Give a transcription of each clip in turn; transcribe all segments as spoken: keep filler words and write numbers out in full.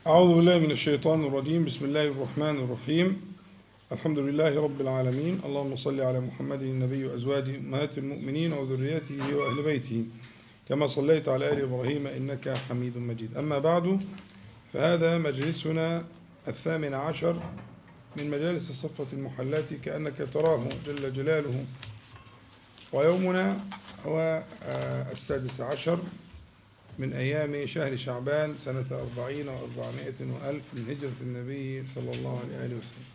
أعوذ بالله من الشيطان الرجيم. بسم الله الرحمن الرحيم. الحمد لله رب العالمين. اللهم صل على محمد النبي وأزواجه أمهات المؤمنين وذريته وأهل بيته كما صليت على آل إبراهيم إنك حميد مجيد. أما بعد، فهذا مجلسنا الثامن عشر من مجالس الصفة المحلات كأنك تراه جل جلاله، ويومنا هو السادس عشر من أيام شهر شعبان سنة أربعين وأربعمائة وألف من هجرة النبي صلى الله عليه وسلم.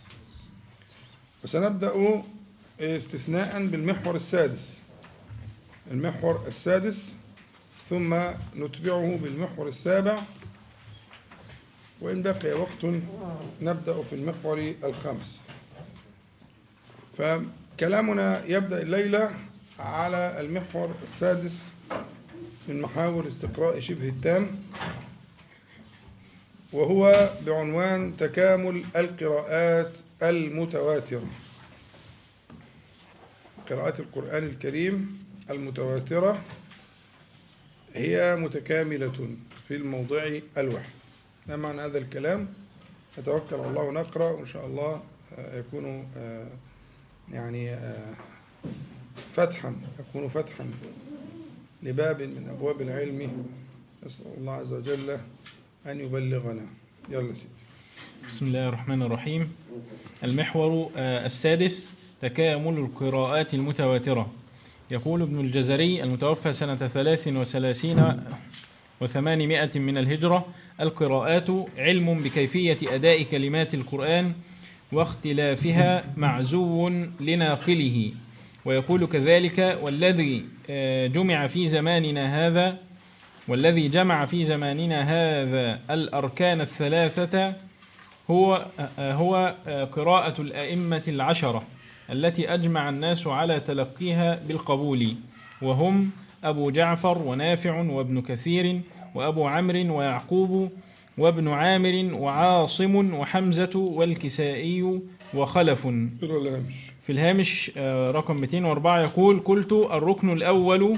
وسنبدأ استثناء بالمحور السادس المحور السادس ثم نتبعه بالمحور السابع، وإن بقي وقت نبدأ في المحور الخامس. فكلامنا يبدأ الليلة على المحور السادس من محاور استقراء شبه التام، وهو بعنوان تكامل القراءات المتواترة. قراءات القرآن الكريم المتواترة هي متكاملة في الموضع الواحد. ما معنى هذا الكلام؟ نتوكل على الله ونقرأ، وإن شاء الله يكون يعني فتحا يكون فتحا لباب من أبواب العلم. نسأل الله عز وجل أن يبلغنا. يلا سيدي. بسم الله الرحمن الرحيم. المحور السادس تكامل القراءات المتواترة. يقول ابن الجزري المتوفى سنة ثلاث وثلاثين وثمانمائة من الهجرة: القراءات علم بكيفية أداء كلمات القرآن واختلافها معزو لناقله. ويقول كذلك: والذي جمع في زماننا هذا والذي جمع في زماننا هذا الأركان الثلاثة هو هو قراءة الأئمة العشرة التي أجمع الناس على تلقيها بالقبول، وهم أبو جعفر ونافع وابن كثير وأبو عمرو ويعقوب وابن عامر وعاصم وحمزة والكسائي وخلف. في الهامش رقم مئتين وأربعة يقول: قلت: الركن الأول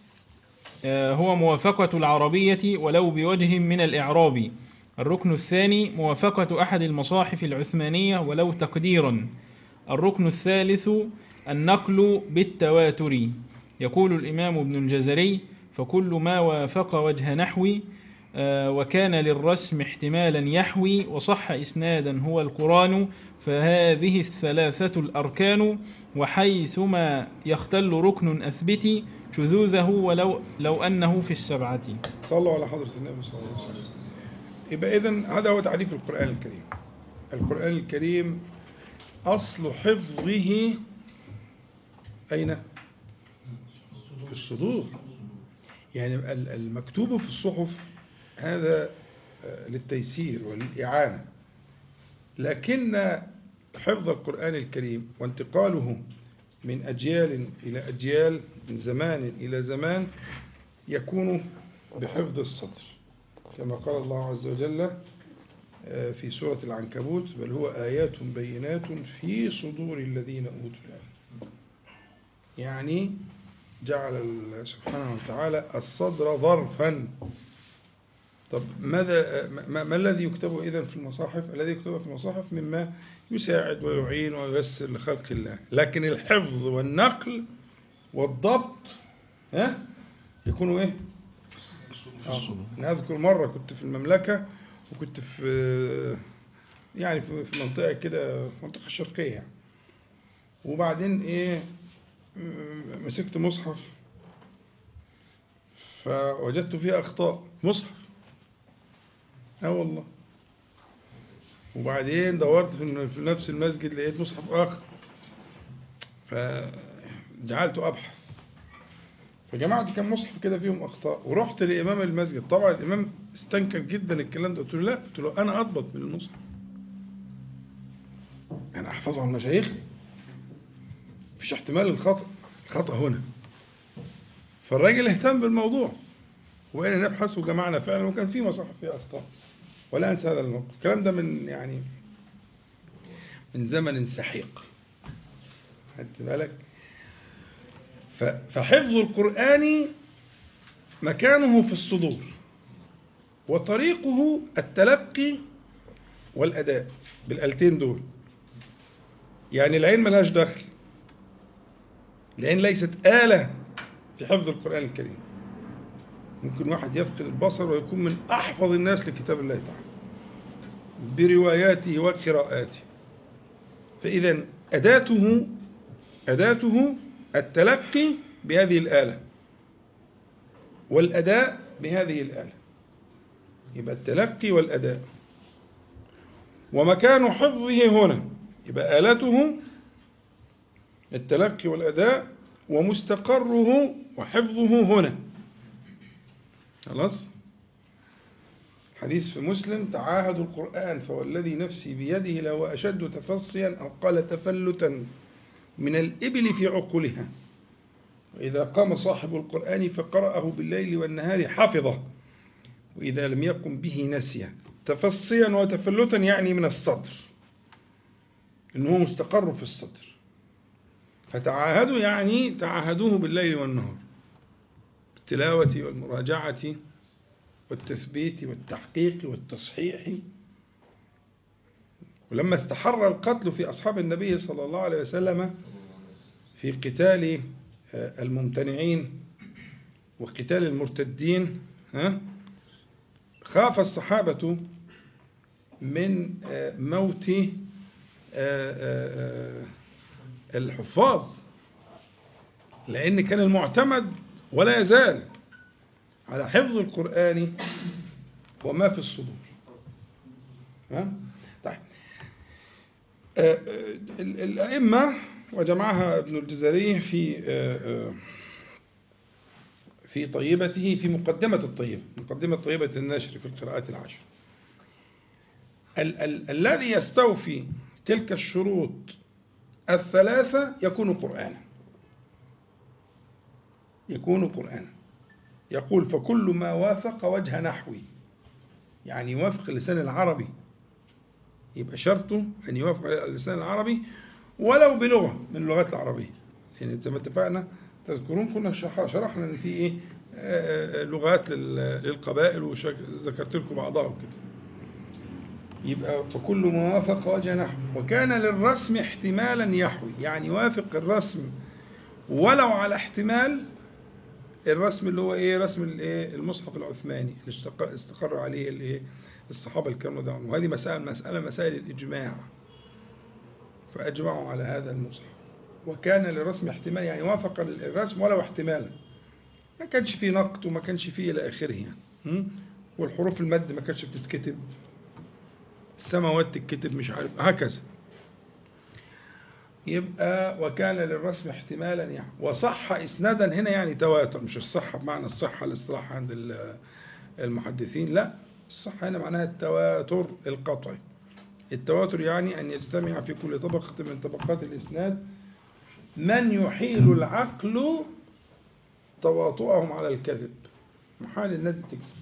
هو موافقة العربية ولو بوجه من الإعراب. الركن الثاني موافقة أحد المصاحف العثمانية ولو تقديرا. الركن الثالث النقل بالتواتر. يقول الإمام ابن الجزري: فكل ما وافق وجه نحوي وكان للرسم احتمالا يحوي وصح إسنادا هو القرآن، فهذه الثلاثة الأركان، وحيثما يختل ركن أثبتي شذوذه ولو لو أنه في السبعة. صلوا على حضرة النبي صلى الله عليه وسلم. يبقى إذن هذا هو تعريف القرآن الكريم. القرآن الكريم أصل حفظه أين؟ في الصدور. يعني المكتوب في الصحف هذا للتيسير وللإعانة، لكن حفظ القرآن الكريم وانتقاله من أجيال إلى أجيال، من زمان إلى زمان، يكون بحفظ الصدر، كما قال الله عز وجل في سورة العنكبوت: بل هو آيات بينات في صدور الذين أوتوا العلم. يعني جعل سبحانه وتعالى الصدر ظرفا. طب ماذا ما, ما الذي يكتبه إذن في المصاحف؟ الذي يكتبه في المصاحف مما يساعد ويعين وييسر لخلق الله، لكن الحفظ والنقل والضبط ها يكونوا ايه؟ آه. أنا أذكر مرة كنت في المملكة، وكنت في يعني في منطقة كده، في المنطقة الشرقية يعني. وبعدين ايه، مسكت مصحف فوجدت فيه أخطاء. مصحف اه والله. وبعدين دورت في نفس المسجد لقيت مصحف آخر، فجعلت أبحث، فجمعت كم مصحف كده فيهم أخطاء، ورحت لإمام المسجد. طبعا الإمام استنكر جدا الكلام ده. قلت له: لا، قلت له أنا أضبط من المصحف، أنا أحفظه عن مشايخ، مفيش احتمال الخطأ الخطأ هنا. فالراجل اهتم بالموضوع، وقال نبحث، وجمعنا فعلا، وكان في مصحف فيها أخطاء. ولا أنسى هذا الموقف. الكلام ده من يعني من زمن سحيق، خدت بالك؟ فحفظ القرآن مكانه في الصدور. وطريقه التلقي والأداء بالآلتين دول. يعني العين ملهاش دخل، العين ليست آلة في حفظ القرآن الكريم. ممكن واحد يفقد البصر ويكون من أحفظ الناس لكتاب الله تعالى برواياته وقراءاته. فإذا أداته أداته التلقي بهذه الآلة والأداء بهذه الآلة، يبقى التلقي والأداء. ومكان حفظه هنا، يبقى آلته التلقي والأداء، ومستقره وحفظه هنا. خلاص. حديث في مسلم: تعاهدوا القرآن فوالذي نفسي بيده لهو أشد تفصيا أو قال تفلتا من الإبل في عقولها، وإذا قام صاحب القرآن فقرأه بالليل والنهار حفظه، وإذا لم يقم به نسيه. تفصيا وتفلتا يعني من الصدر، إنه مستقر في الصدر. فتعاهدوا يعني تعاهدوه بالليل والنهار، بالتلاوة والمراجعة والتثبيت والتحقيق والتصحيح. ولما استحر القتل في أصحاب النبي صلى الله عليه وسلم في قتال الممتنعين وقتال المرتدين، خاف الصحابة من موت الحفاظ، لأن كان المعتمد ولا يزال على حفظ القرآن وما في الصدور. ها؟ طيب. الأئمة وجمعها ابن الجزري في في طيبته، في مقدمة الطيبة، مقدمة طيبة النشر في القراءات العشر. ال ال الذي يستوفي تلك الشروط الثلاثة يكون قرآنا، يكون قرآنا. يقول: فكل ما وافق وجه نحوي، يعني يوافق اللسان العربي، يبقى شرطه أن يوافق اللسان العربي ولو بلغة من اللغات العربية. يعني زي ما اتفقنا تذكرون كنا شرحنا أن في إيه لغات للقبائل وذكرت لكم بعضها وكده. يبقى فكل ما وافق وجه نحو. وكان للرسم احتمالا يحوي، يعني يوافق الرسم ولو على احتمال الرسم اللي هو ايه، رسم الايه المصحف العثماني اللي استقر عليه الايه الصحابه الكرام رضي الله عنهم. وهذه مسائل مساله مسائل الاجماع، فاجمعوا على هذا المصحف. وكان للرسم احتمال، يعني وافق الرسم ولو احتمالا، ما كانش فيه نقط وما كانش فيه الى اخره يعني. والحروف المد ما كانتش بتتكتب، السماوات تتكتب مش عارف هكذا. يبقى وكان للرسم احتمالا يعني. وصح اسنادا هنا يعني تواتر، مش الصحة بمعنى الصحة الاصطلاح عند المحدثين، لا، الصحة هنا معناها التواتر القطعي. التواتر يعني أن يجتمع في كل طبقة من طبقات الإسناد من يحيل العقل تواطؤهم على الكذب، محال الناس تكذب.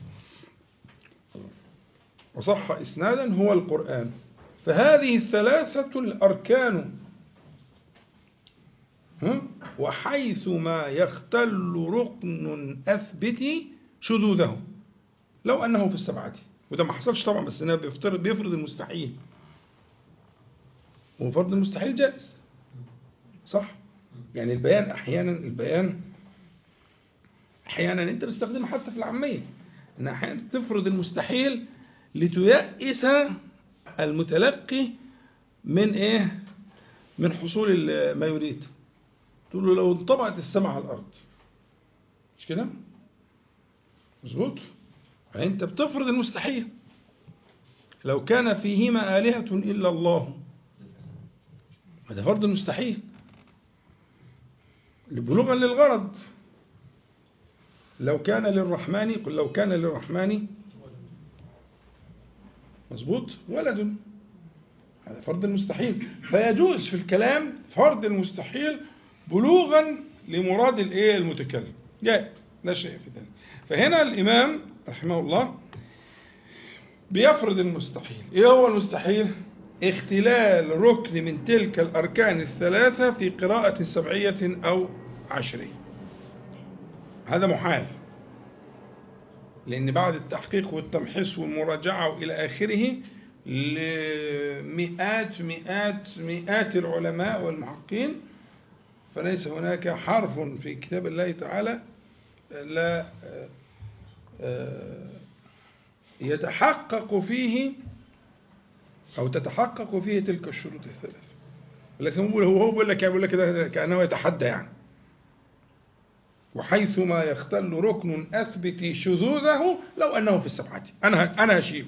وصح إسنادا هو القرآن. فهذه الثلاثة الأركان، وحيث ما يختل ركن أثبت شذوذه لو أنه في السبعة. وده ما حصلش طبعا، بس أنه بيفرض, بيفرض المستحيل، وفرض المستحيل جائز، صح؟ يعني البيان أحيانا البيان أحيانا أنت بتستخدمه حتى في العامية، أن أحيانا تفرض المستحيل لتيأس المتلقي من إيه؟ من حصول ما يريد. تقول له لو انطبعت السماء على الأرض، مش كده؟ مظبوط؟ فأنت بتفرض المستحيل. لو كان فيهما آلهة إلا الله، هذا فرض المستحيل بلوغا للغرض. لو كان للرحمن، قل لو كان للرحمن، مظبوط، ولد، هذا فرض المستحيل. فيجوز في الكلام فرض المستحيل بلوغا لمراد الايه المتكلم، جاء لا شيء في ذلك. فهنا الإمام رحمه الله بيفرض المستحيل. ايه هو المستحيل؟ اختلال ركن من تلك الأركان الثلاثة في قراءة سبعية أو عشرية، هذا محال. لأن بعد التحقيق والتمحيص والمراجعة وإلى آخره لمئات مئات مئات العلماء والمحققين، فليس هناك حرف في كتاب الله تعالى لا يتحقق فيه أو تتحقق فيه تلك الشروط الثلاث. لكن هو هو بيقول لك بيقول لك كده كأنه يتحدى يعني. وحيثما يختل ركن أثبت شذوذه لو أنه في السبعة، أنا أنا هشيل.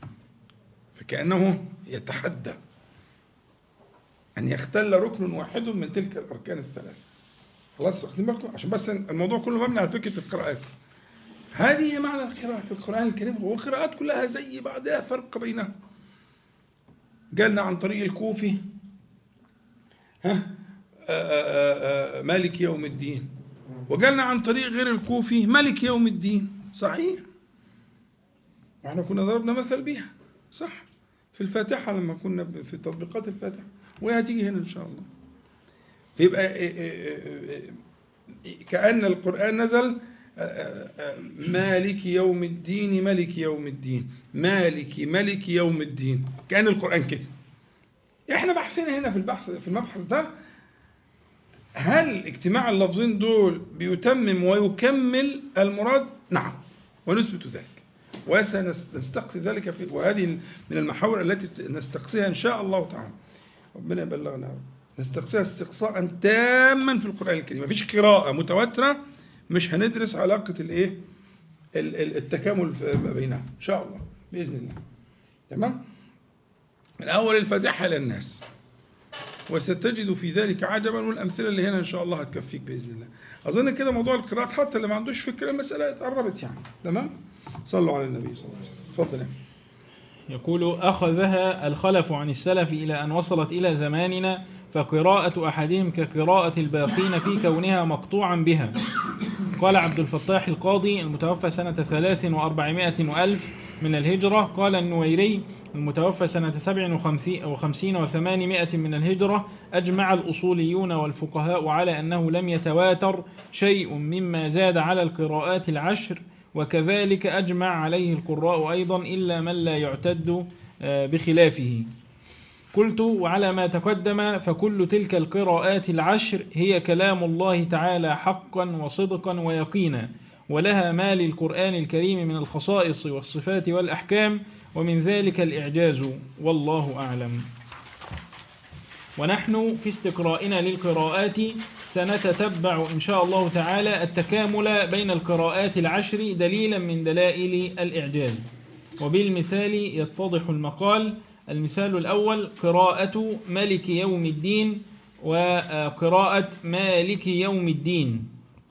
فكأنه يتحدى أن يختل ركن واحد من تلك الأركان الثلاث. خلاص واخدين بالكم؟ عشان بس الموضوع كله مبني على فكرة القراءات. هذه هي معنى القراءة في القرآن الكريم، والقراءات كلها زي بعضها فرق بينها. قالنا عن طريق الكوفي ها آآ آآ مالك يوم الدين، وقالنا عن طريق غير الكوفي مالك يوم الدين. صحيح، واحنا كنا ضربنا مثل بيها صح في الفاتحة لما كنا في تطبيقات الفاتحة، وهي هتيجي هنا إن شاء الله. يبقى كأن القرآن نزل مالك يوم الدين ملك يوم الدين مالك ملك يوم الدين، كأن القرآن كده. احنا بحثين هنا في البحث في المبحث ده هل اجتماع اللفظين دول بيتمم ويكمل المراد؟ نعم، ونثبت ذلك وسنستقصي ذلك في، وهذه من المحاور التي نستقصيها إن شاء الله تعالى. ربنا يبلغنا، نستقصيها استقصاء تاما في القرآن الكريم. مفيش قراءة متواترة مش هندرس علاقة الايه التكامل بينها إن شاء الله بإذن الله. تمام؟ من أول الفاتحة للناس، وستجد في ذلك عجبا، والأمثلة اللي هنا إن شاء الله هتكفيك بإذن الله. أظن كده موضوع القراءات حتى اللي ما عندوش فكرة المسألة اتقربت يعني. تمام؟ صلوا على النبي صلى الله عليه وسلم. تفضل. يقول: أخذها الخلف عن السلف إلى أن وصلت إلى زماننا، فقراءة أحدهم كقراءة الباقين في كونها مقطوعا بها. قال عبد الفتاح القاضي المتوفى سنة ثلاث وأربعمائة وألف من الهجرة. قال النويري المتوفى سنة سبع وخمسين وثمانمائة من الهجرة: أجمع الأصوليون والفقهاء على أنه لم يتواتر شيء مما زاد على القراءات العشر، وكذلك أجمع عليه القراء أيضا إلا من لا يعتد بخلافه. قلت: وعلى ما تقدم فكل تلك القراءات العشر هي كلام الله تعالى حقا وصدقا ويقينا، ولها ما للقرآن الكريم من الخصائص والصفات والأحكام، ومن ذلك الإعجاز، والله أعلم. ونحن في استقرائنا للقراءات سنتتبع إن شاء الله تعالى التكامل بين القراءات العشر دليلا من دلائل الإعجاز. وبالمثال يتضح المقال. المثال الأول: قراءة ملك يوم الدين وقراءة مالك يوم الدين.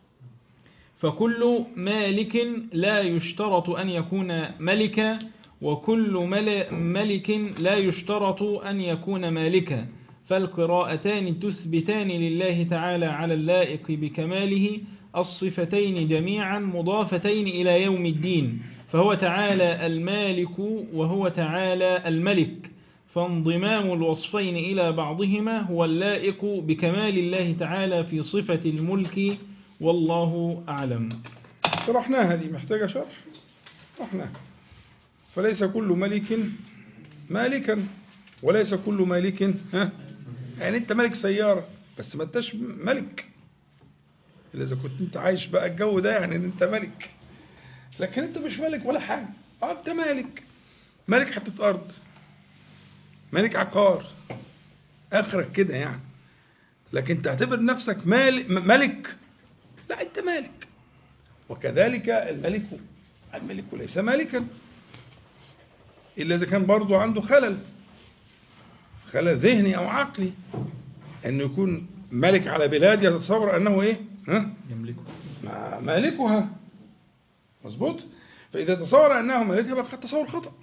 فكل مالك لا يشترط أن يكون ملكا، وكل ملك لا يشترط أن يكون مالكا، فالقراءتان تثبتان لله تعالى على اللائق بكماله الصفتين جميعا مضافتين إلى يوم الدين، فهو تعالى المالك وهو تعالى الملك، فانضمام الوصفين إلى بعضهما هو اللائق بكمال الله تعالى في صفة الملك، والله أعلم. شرحناها، هذه محتاجة شرح. شرحناها. فليس كل ملك مالكا، وليس كل مالك ها يعني انت ملك سيارة بس ما انتش ملك. إذا كنت انت عايش بقى الجو ده يعني ان انت ملك، لكن انت مش ملك ولا حاجة. اه انت مالك، ملك حتة ارض، ملك عقار، اخرك كده يعني. لكن تعتبر نفسك مال ملك؟ لا، انت مالك. وكذلك الملك الملك ليس مالكا إلا إذا كان برضو عنده خلل خلل ذهني أو عقلي، أنه يكون ملك على بلاد يتصور أنه إيه؟ ها؟ يملكها مالكها. مظبوط. فإذا تصور أنه مالكها بقى تصور خطأ.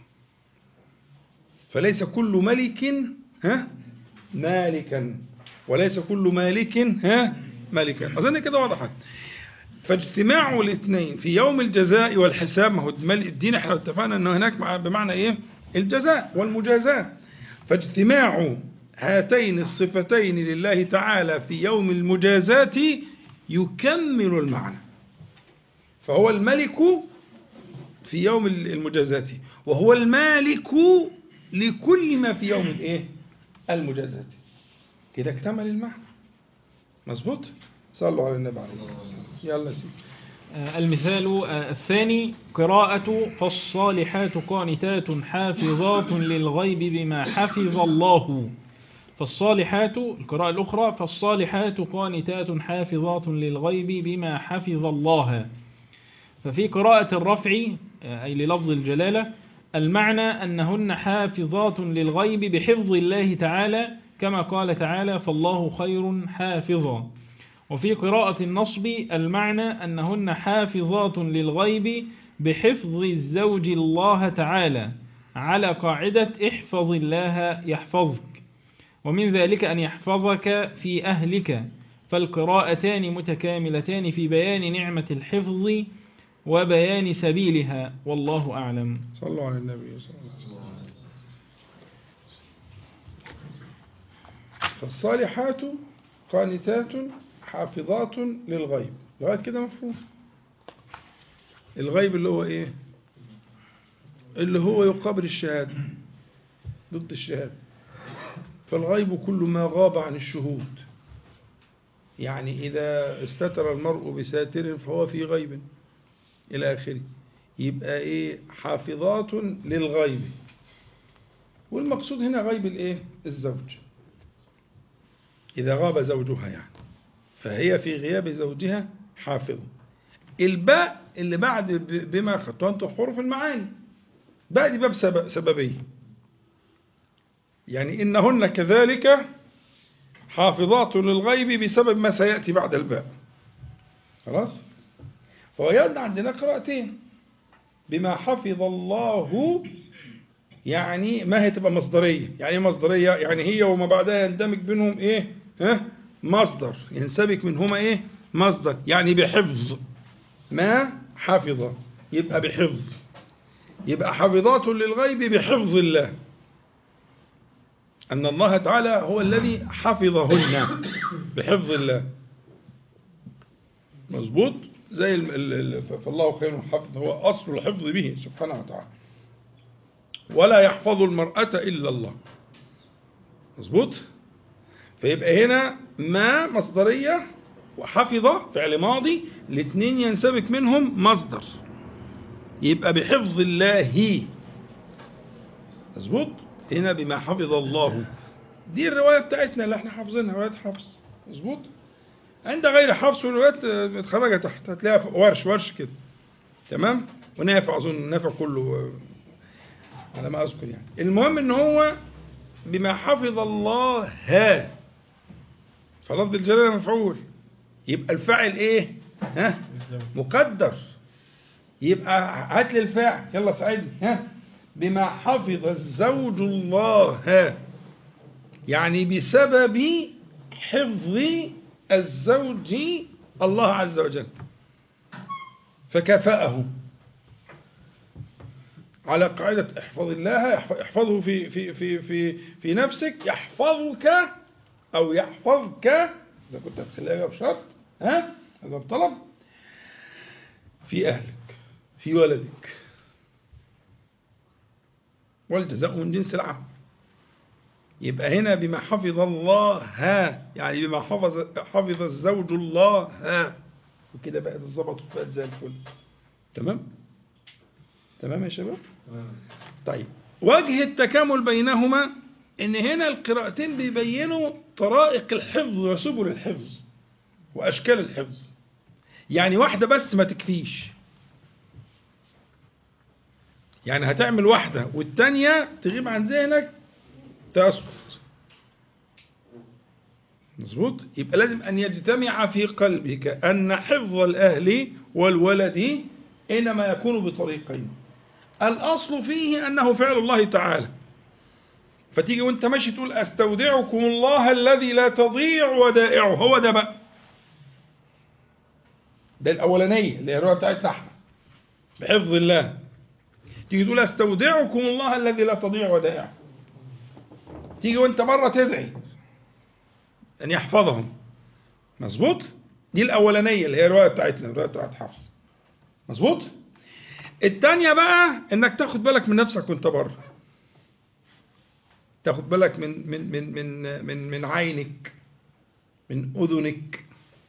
فليس كل ملك ها مالكا، وليس كل مالك ها مالكا. أظن كده وضحت. فاجتماع الاثنين في يوم الجزاء والحساب، ما هو الدين احنا اتفقنا انه هناك بمعنى ايه؟ الجزاء والمجازاة. فاجتماع هاتين الصفتين لله تعالى في يوم المجازاة يكمل المعنى. فهو الملك في يوم المجازاة، وهو المالك لكل ما في يوم الايه المجازاة. كده اكتمل المعنى. مظبوط. صلوا على النبي عليه الصلاة والسلام. يلا سيدي. المثال الثاني قراءة فالصالحات قانتات حافظات للغيب بما حفظ الله. فالصالحات القراءة الأخرى فالصالحات قانتات حافظات للغيب بما حفظ الله. ففي قراءة الرفع أي للفظ الجلالة المعنى أنهن حافظات للغيب بحفظ الله تعالى كما قال تعالى فالله خير حافظا. وفي قراءة النصب المعنى أنهن حافظات للغيب بحفظ الزوج الله تعالى على قاعدة احفظ الله يحفظك، ومن ذلك أن يحفظك في أهلك. فالقراءتان متكاملتان في بيان نعمة الحفظ وبيان سبيلها، والله أعلم. صلوا على النبي صلى الله عليه وسلم. فالصالحات قانتات حافظات للغيب، لغاية كده مفهوم. الغيب اللي هو ايه؟ اللي هو يقابل الشهادة، ضد الشهادة. فالغيب كل ما غاب عن الشهود، يعني إذا استتر المرء بساتر فهو في غيب إلى آخره. يبقى إيه؟ حافظات للغيب. والمقصود هنا غيب الإيه؟ الزوج، إذا غاب زوجها يعني، فهي في غياب زوجها حافظة. الباء اللي بعد بما أخذتها أنتم حروف المعاني، باء دي باب سببية، يعني إنهن كذلك حافظات للغيب بسبب ما سيأتي بعد الباء. خلاص. فوجدنا عندنا قراءتين، بما حفظ الله، يعني ما هي تبقى مصدرية. يعني مصدرية يعني هي وما بعدها يندمج بينهم ايه؟ ها؟ مصدر، ينسبك منهما ايه؟ مصدر، يعني بحفظ ما حفظ، يبقى بحفظ، يبقى حافظات للغيب بحفظ الله، أن الله تعالى هو الذي حفظهن بحفظ الله. مظبوط. زي ال ال فالله خير حافظ، هو أصل الحفظ به سبحانه وتعالى. ولا يحفظ المرأة إلا الله. مظبوط. فيبقى هنا ما مصدرية وحفظ فعل ماضي، الاثنين ينسبك منهم مصدر، يبقى بحفظ الله. مظبوط. هنا بما حفظ الله، دي الرواية بتاعتنا اللي احنا حافظينها، رواية حفص. مظبوط. عند غير حفص والروايات متخرجة تحت، هتلاقيها ورش ورش كده. تمام. ونافع، أظن نافع كله على ما أذكر يعني. المهم إن هو بما حفظ الله ها، فلفظ الجلالة مفعول، يبقى الفاعل إيه؟ ها؟ مقدر. يبقى هات لي الفاعل، يلا ساعدني. ها؟ بما حفظ الزوج الله ها، يعني بسبب حفظ الزوج الله عز وجل، فكافأه على قاعدة احفظ الله، احفظه في في في في في نفسك يحفظك أو يحفظك، إذا كنت هتخليها بشرط، ها؟ هذا بطلب، في أهلك، في ولدك، والجزاء من جنس العمل. يبقى هنا بما حفظ الله ها، يعني بما حفظ حفظ الزوج الله ها، وكده بقى الظبط وبقت زي الفل. تمام؟ تمام يا شباب؟ طيب، وجه التكامل بينهما ان هنا القراءتين بيبينوا طرائق الحفظ وسبل الحفظ واشكال الحفظ. يعني واحدة بس ما تكفيش، يعني هتعمل واحدة والتانية تغيب عن ذهنك تسقط. مظبوط. يبقى لازم أن يجتمع في قلبك أن حفظ الأهل والولد إنما يكون بطريقين. الأصل فيه أنه فعل الله تعالى، فتيجي وانت ماشي تقول أستودعكم الله الذي لا تضيع ودائعه، هو ده بقى، ده الأولانية اللي هي الرواية بتاعتنا احنا بحفظ الله. تيجي تقول أستودعكم الله الذي لا تضيع ودائعه، تيجي وانت مرة تدعي أن يحفظهم. مظبوط. دي الأولانية اللي هي الرواية بتاعتنا، الرواية بتاعت حفص. مظبوط. التانية بقى انك تاخد بالك من نفسك وانت بره، تاخد بالك من من من من من من عينك، من اذنك،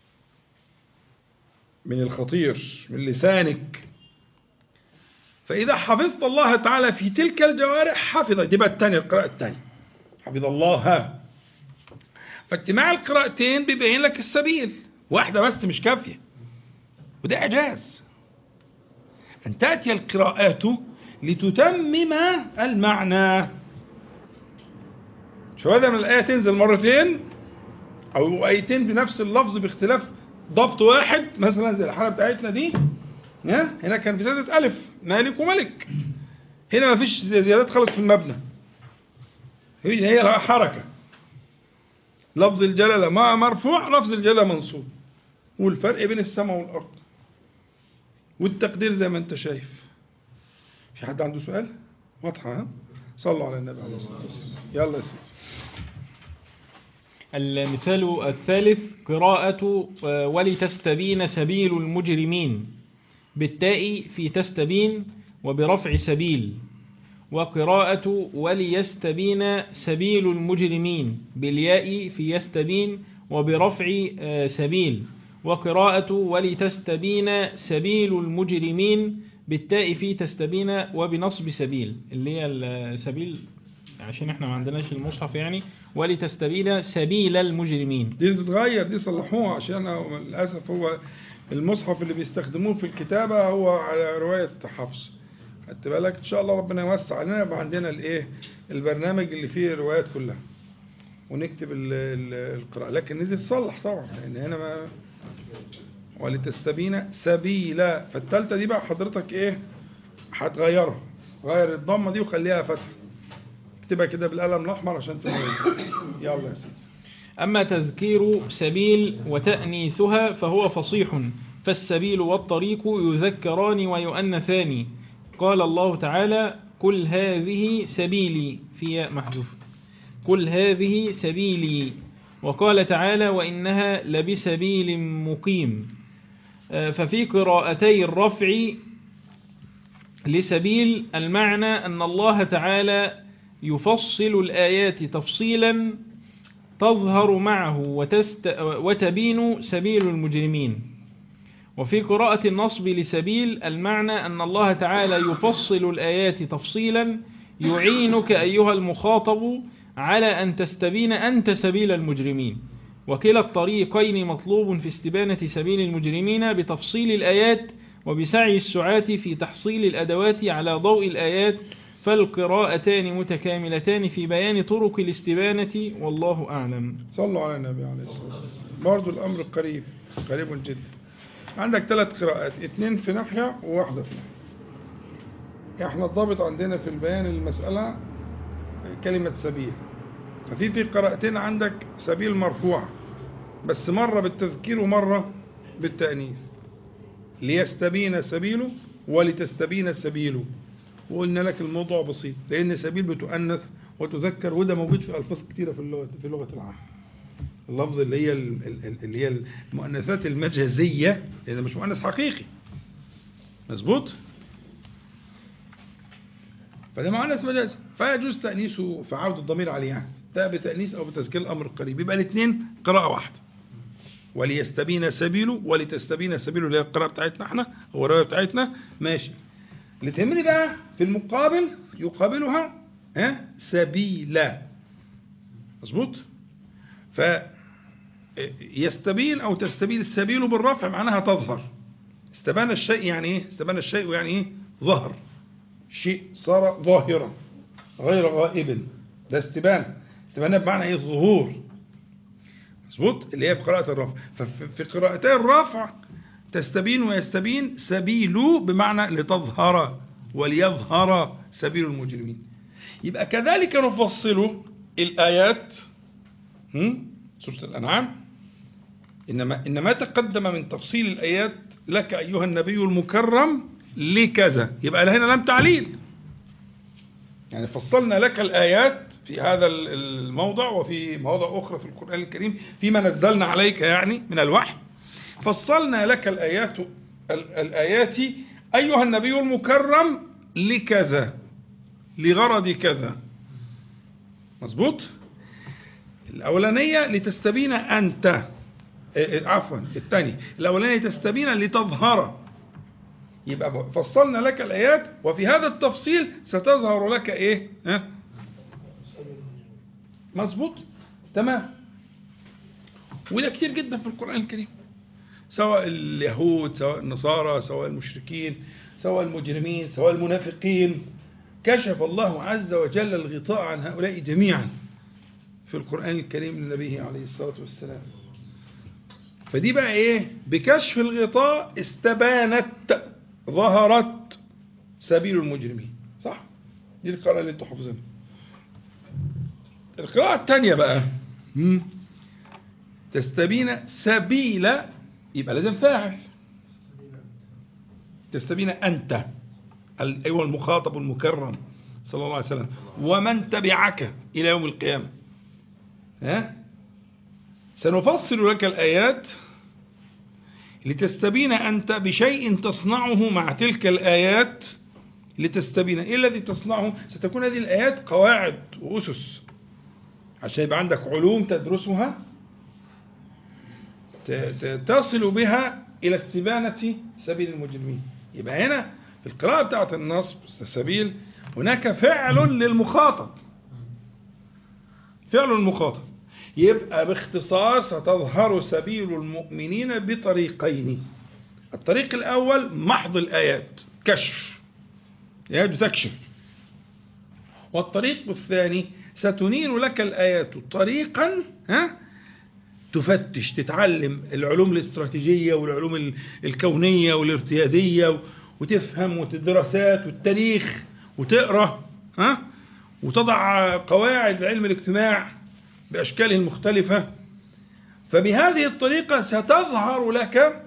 من الخطير، من لسانك. فإذا حفظت الله تعالى في تلك الجوارح حفظ. دي بقى الثانية، القراءة الثانية، حفظ الله. فاجتماع القراءتين بيبين لك السبيل، واحدة بس مش كافية، وده إعجاز أن تأتي القراءات لتتمم المعنى. شو هذا من الآية تنزل مرتين أو آيتين بنفس اللفظ باختلاف ضبط واحد، مثلا زي الحالة بتاعتنا دي. هنا كان في زيادة ألف، مالك وملك. هنا ما فيش زيادات خالص في المبنى، هي لها حركة. لفظ الجلالة ما مرفوع، لفظ الجلالة منصوب، والفرق بين السماء والأرض، والتقدير زي ما انت شايف. في حد عنده سؤال؟ واضحة ها؟ صلوا على النبي عليه الصلاة والسلام. يلا يا سيدي. المثال الثالث قراءة ولتستبين سبيل المجرمين بالتاء في تستبين وبرفع سبيل، وقراءة وليستبين سبيل المجرمين بالياء في يستبين وبرفع سبيل، وقراءة ولتستبين سبيل المجرمين بالتاء في تستبين وبنصب سبيل، اللي هي السبيل عشان احنا ما عندناش المصحف يعني، ولتستبين سبيل المجرمين. دي تتغير، دي صلحوها، عشان للأسف هو المصحف اللي بيستخدموه في الكتابة هو على رواية حفص. خدت بالك؟ ان شاء الله ربنا يوسع علينا يبقى عندنا الايه البرنامج اللي فيه الروايات كلها ونكتب القراءة، لكن دي تصلح طبعا، لان هنا ما ولتستبين سبيلا. فالثالثه دي بقى حضرتك ايه هتغيرها، غير الضمه دي وخليها فتحه، اكتبها كده بالقلم الاحمر عشان تغير. يلا يا سيدي. اما تذكير سبيل وتأنيثها فهو فصيح، فالسبيل والطريق يذكران ويؤنثان. قال الله تعالى: قل هذه سبيلي، في محذوف، قل هذه سبيلي. وقال تعالى: وإنها لبسبيل مقيم. ففي قراءتي الرفع لسبيل المعنى أن الله تعالى يفصل الآيات تفصيلا تظهر معه وتست وتبين سبيل المجرمين. وفي قراءة النصب لسبيل المعنى أن الله تعالى يفصل الآيات تفصيلا يعينك أيها المخاطب على أن تستبين أنت سبيل المجرمين. وكلا الطريقين مطلوب في استبانة سبيل المجرمين بتفصيل الآيات وبسعي السعاة في تحصيل الأدوات على ضوء الآيات، فالقراءتان متكاملتان في بيان طرق الاستبانة، والله أعلم. صلوا على النبي عليه الصلاة والسلام. برضو الأمر قريب قريب جدا. عندك ثلاث قراءات، اثنين في ناحية وواحدة في ناحية. احنا الضابط عندنا في البيان المسألة كلمة سبيل. ففي في قراءتين عندك سبيل مرفوع، بس مرة بالتذكير ومرة بالتأنيث. ليستبين سبيله ولتستبين سبيله. وقلنا لك الموضوع بسيط، لأن سبيل بتؤنث وتذكر، وده موجود في ألفاظ كتيرة في اللغة في لغة العرب. اللفظ اللي هي اللي هي المؤنثات المجازية، إذا مش مؤنث حقيقي. مظبوط؟ فده مؤنث مجازي، فيجوز تأنيثه في عودة الضمير عليه، يعني تاء بتأنيث أو بتذكير الأمر القريب. يبقى الاثنين قراءة واحدة. وليستبين سبيله ولتستبين سبيله، اللي هي القراءة بتاعتنا احنا هو الرواية بتاعتنا. ماشي. اللي تهمني بقى في المقابل يقابلها ها سبيلا. مظبوط؟ فيستبين أو تستبين السبيل بالرفع معناها تظهر. استبان الشيء يعني ايه؟ استبان الشيء يعني ايه؟ ظهر. شيء صار ظاهرا غير غائب، ده استبان. استبان بمعنى ايه؟ ظهور. مظبوط؟ اللي هي بقراءة الرفع. ففي قراءتي الرفع تستبين ويستبين سبيل بمعنى لتظهر وليظهر سبيل المجرمين. يبقى كذلك نفصل الآيات. سورة الأنعام إنما إنما تقدم من تفصيل الآيات لك أيها النبي المكرم لكذا. يبقى هنا لم تعليل، يعني فصلنا لك الآيات في هذا الموضع وفي مواضع أخرى في القرآن الكريم فيما نزلنا عليك يعني من الوحي. فصلنا لك الآيات الآيات أيها النبي المكرم لكذا، لغرض كذا. مظبوط. الأولانية لتستبين أنت، عفوا الثانية الأولانية لتستبين لتظهر. يبقى فصلنا لك الآيات، وفي هذا التفصيل ستظهر لك إيه؟ ها؟ مظبوط. تمام. وده كتير جدا في القرآن الكريم، سواء اليهود، سواء النصارى، سواء المشركين، سواء المجرمين، سواء المنافقين، كشف الله عز وجل الغطاء عن هؤلاء جميعا في القرآن الكريم لنبيه عليه الصلاة والسلام. فدي بقى ايه؟ بكشف الغطاء استبانت، ظهرت سبيل المجرمين. صح؟ دي القراءة اللي انتوا حافظينها. القراءة الثانية بقى تستبين سبيل، يبقى لازم فاعل. تستبين أنت، أيها المخاطب المكرم صلى الله عليه وسلم، ومن تبعك إلى يوم القيامة. ها؟ سنفصل لك الآيات لتستبين أنت بشيء تصنعه مع تلك الآيات، لتستبين إيه الذي تصنعه. ستكون هذه الآيات قواعد وأسس عشان يبقى عندك علوم تدرسها تصل بها إلى استبانة سبيل المجرمين. يبقى هنا في القراءة بتاعة النصب السبيل هناك فعل للمخاطب، فعل المخاطب. يبقى باختصار ستظهر سبيل المؤمنين بطريقين. الطريق الأول محض الآيات، كشف، الآيات تكشف. والطريق الثاني ستنير لك الآيات طريقا ها تفتش، تتعلم العلوم الاستراتيجية والعلوم الكونية والارتيادية، وتفهم وتدرسات والتاريخ وتقرأ ها وتضع قواعد علم الاجتماع بأشكاله المختلفة. فبهذه الطريقة ستظهر لك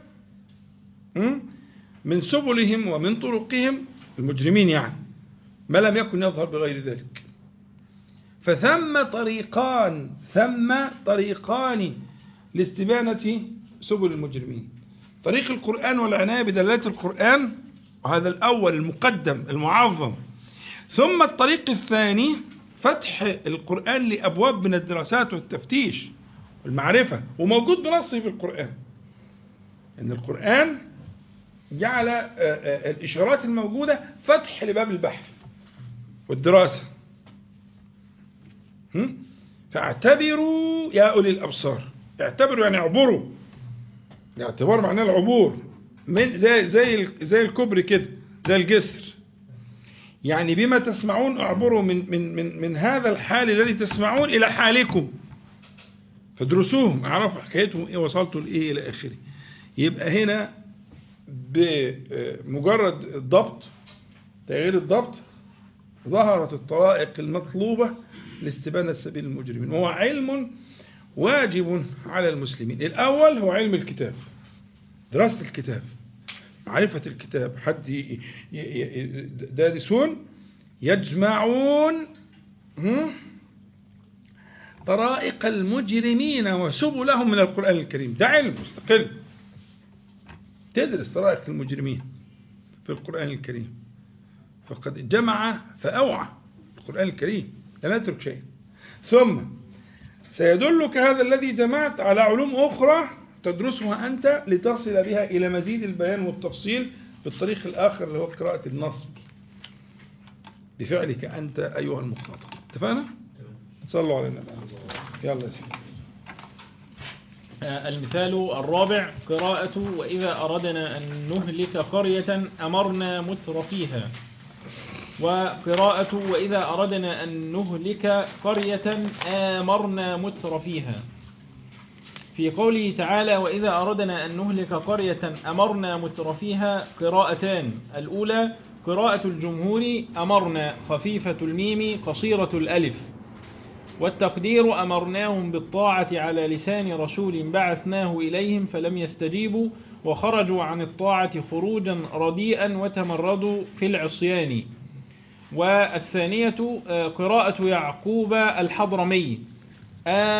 من سبلهم ومن طرقهم المجرمين يعني ما لم يكن يظهر بغير ذلك. فثم طريقان ثم طريقان لاستبانة سبل المجرمين: طريق القرآن والعناية بدلالات القرآن، وهذا الأول المقدم المعظم. ثم الطريق الثاني فتح القرآن لأبواب من الدراسات والتفتيش والمعرفة، وموجود بنصه في القرآن إن القرآن جعل الإشارات الموجودة فتح لباب البحث والدراسة. فاعتبروا يا أولي الأبصار، اعتبروا يعني اعبروا، الاعتبار معناه العبور، من زي زي زي الكوبري كده، زي الجسر. يعني بما تسمعون اعبروا من من من من هذا الحال الذي تسمعون إلى حالكم، فادرسوهم، اعرفوا حكايتهم ايه، وصلتوا لايه إلى آخره. يبقى هنا بمجرد الضبط، تغيير الضبط، ظهرت الطرائق المطلوبة لاستبانة سبيل المجرمين، وهو علم واجب على المسلمين. الأول هو علم الكتاب، دراسة الكتاب، معرفة الكتاب. حد دارسون يجمعون طرائق المجرمين وسبلهم من القرآن الكريم، ده علم مستقل. تدرس طرائق المجرمين في القرآن الكريم، فقد جمع فأوعى القرآن الكريم، لا نترك شيء. ثم سيدلك هذا الذي جمعت على علوم أخرى تدرسها أنت لتصل بها إلى مزيد البيان والتفصيل بالطريق الآخر اللي هو قراءة النصب بفعلك أنت أيها المخاطب. اتفقنا؟ صلوا على النبي. يلا يا سيدي. المثال الرابع: قراءة وإذا أردنا أن نهلك قرية أمرنا متر فيها. وقراءة وإذا أردنا أن نهلك قرية آمرنا متر فيها. في قوله تعالى: وإذا أردنا أن نهلك قرية أمرنا متر فيها قراءتان: الأولى قراءة الجمهور أمرنا خفيفة الميم قصيرة الألف، والتقدير أمرناهم بالطاعة على لسان رسول بعثناه إليهم فلم يستجيبوا وخرجوا عن الطاعة خروجا رديئا وتمردوا في العصيان. والثانية قراءة يعقوب الحضرمي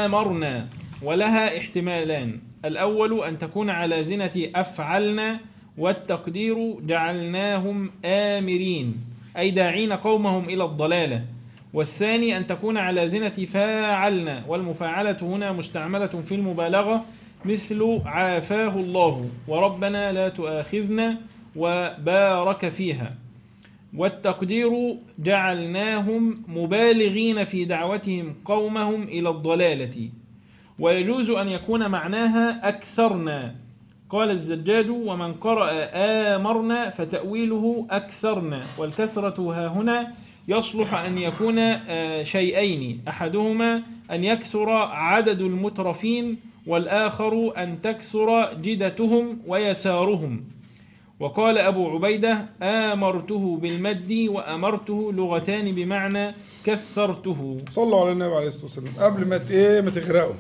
آمرنا، ولها احتمالان: الأول أن تكون على زنة أفعلنا، والتقدير جعلناهم آمرين أي داعين قومهم إلى الضلالة. والثاني أن تكون على زنة فاعلنا، والمفاعلة هنا مستعملة في المبالغة مثل عافاه الله وربنا لا تؤاخذنا وبارك فيها. والتقدير جعلناهم مبالغين في دعوتهم قومهم إلى الضلالة. ويجوز أن يكون معناها أكثرنا. قال الزجاج: ومن قرأ آمرنا فتأويله أكثرنا. والكثرة ها هنا يصلح أن يكون شيئين، أحدهما أن يكثر عدد المترفين، والآخر أن تكثر جدتهم ويسارهم. وقال أبو عبيدة: آمرته بالمد وأمرته لغتان بمعنى كثرته. صلوا على النبي عليه الصلاة والسلام قبل ما ايه ما تغرقوا،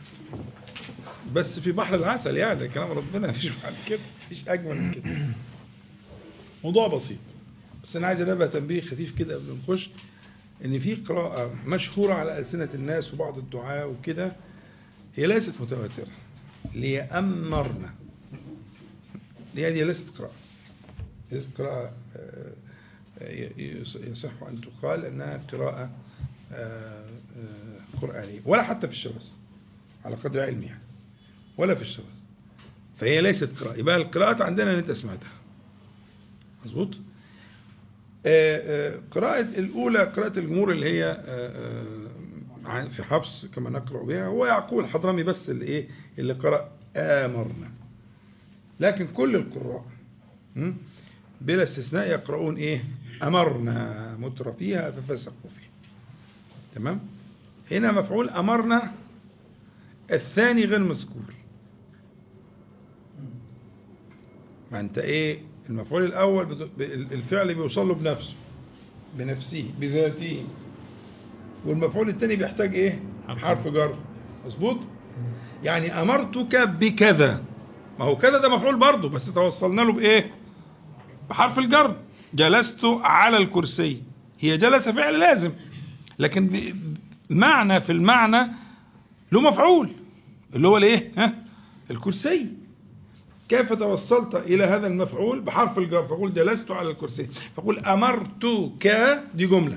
بس في بحر العسل يعني كلام ربنا، مفيش بعد كده، مفيش أجمل من كده. موضوع بسيط، بس أنا عايز أنبه تنبيه خفيف كده قبل ما نخش، إن في قراءة مشهورة على ألسنة الناس وبعض الدعاة وكده، هي ليست متواترة، ليأمرنا، دي هذه ليست قراءة، ليست قراءة يصح أن تقال أنها قراءة قرآنية، ولا حتى في الشواذ على قدر علمي يعني، ولا في الشواذ، فهي ليست قراءة. يبقى القراءات عندنا اللي انت سمعتها مظبوط. قراءة الأولى قراءة الجمهور اللي هي في حفص كما نقرأ بها، هو يعقوب الحضرمي بس اللي ايه اللي قرأ آمرنا، لكن كل القراء بلا استثناء يقرؤون ايه أمرنا مترفيها ففسقوا فيه. تمام. هنا مفعول أمرنا الثاني غير مذكور، ما انت ايه المفعول الأول الفعل بيوصل له بنفسه بنفسه بذاته، والمفعول الثاني بيحتاج ايه حرف جر مظبوط. يعني أمرتك بكذا، ما هو كذا ده مفعول برضه بس توصلنا له بايه بحرف الجر. جلست على الكرسي، هي جلس فعل لازم، لكن معنى في المعنى له مفعول اللي هو الايه ها الكرسي. كيف توصلت الى هذا المفعول بحرف الجر؟ فقول جلست على الكرسي، فقول امرتك دي جمله،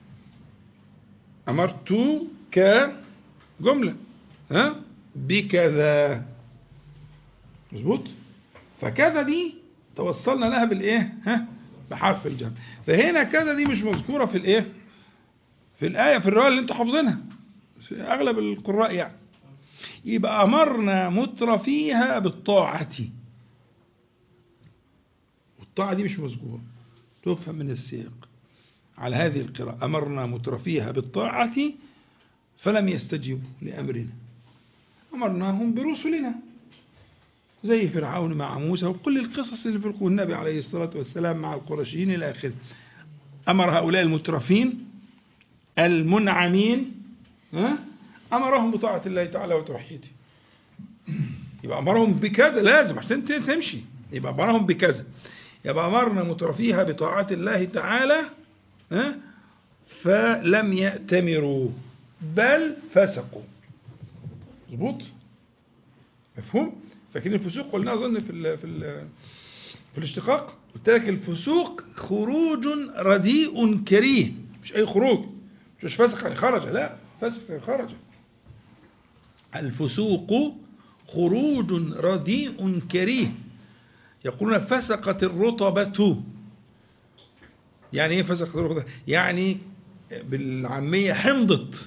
امرتك جمله ها بكذا مظبوط. فكذا دي توصلنا لها بالايه ها بحرف الجر. فهنا كذا دي مش مذكوره في الايه في الايه في الروايه اللي انتوا حافظينها في اغلب القراء يعني. يبقى امرنا مترفيها بالطاعه، والطاعه دي مش مذكوره، تفهم من السياق على هذه القراءه. امرنا مترفيها بالطاعه فلم يستجيبوا لامرنا، امرناهم برسلنا زي فرعون مع موسى وكل القصص اللي في القرآن، النبي عليه الصلاة والسلام مع القرشيين إلى آخره. أمر هؤلاء المترفين المنعمين أمرهم بطاعة الله تعالى وتوحيده. يبقى أمرهم بكذا لازم عشان تمشي، يبقى أمرهم بكذا، يبقى أمرنا مترفيها بطاعة الله تعالى فلم يأتمروا بل فسقوا. مظبوط مفهوم. فاكرين الفسوق قلنا أظن في ال في ال في الاشتقاق، قلت لك الفسوق خروج رديء كريه، مش أي خروج، مش فسق يعني خرج، لا فسق يعني خرج. الفسوق خروج رديء كريه. يقولون فسقت الرطبة. يعني ايه فسقت الرطبة؟ يعني بالعامية حمضت،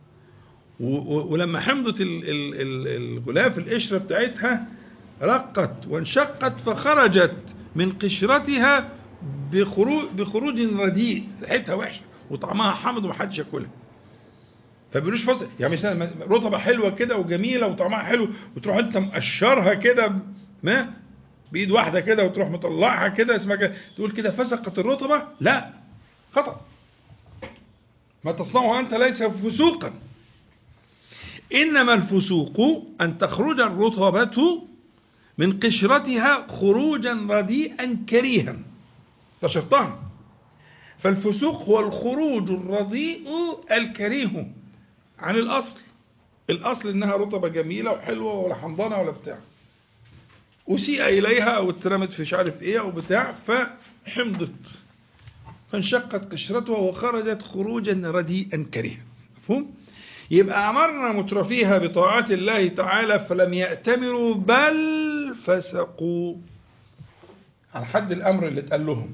ولما حمضت الغلاف القشرة بتاعتها رقت وانشقت فخرجت من قشرتها بخروج, بخروج رديء، ريحتها وحشة وطعمها حامض ومحدش ياكلها. فبيقولوش فصل يعني مثلا رطبة حلوة كده وجميلة وطعمها حلو وتروح انت مقشرها كده ما بإيد واحدة كده وتروح مطلعها كده اسمها كده تقول كده فسقت الرطبة، لا خطأ. ما تصنعه أنت ليس فسوقا، إنما الفسوق أن تخرج الرطبة من قشرتها خروجا رديئا كريها، فشرطها. فالفسوق هو الخروج الرديء الكريه عن الأصل. الأصل إنها رطبة جميلة وحلوة ولا حمضانة ولا بتاع، أسيء إليها أو اترمت في مش عارف إيه أو بتاع فحمضت فانشقت قشرتها وخرجت خروجا رديئا كريها. مفهوم؟ يبقى أمرنا مترفيها بطاعات الله تعالى فلم يأتمروا بل فسقوا عن حد الأمر اللي اتقال لهم،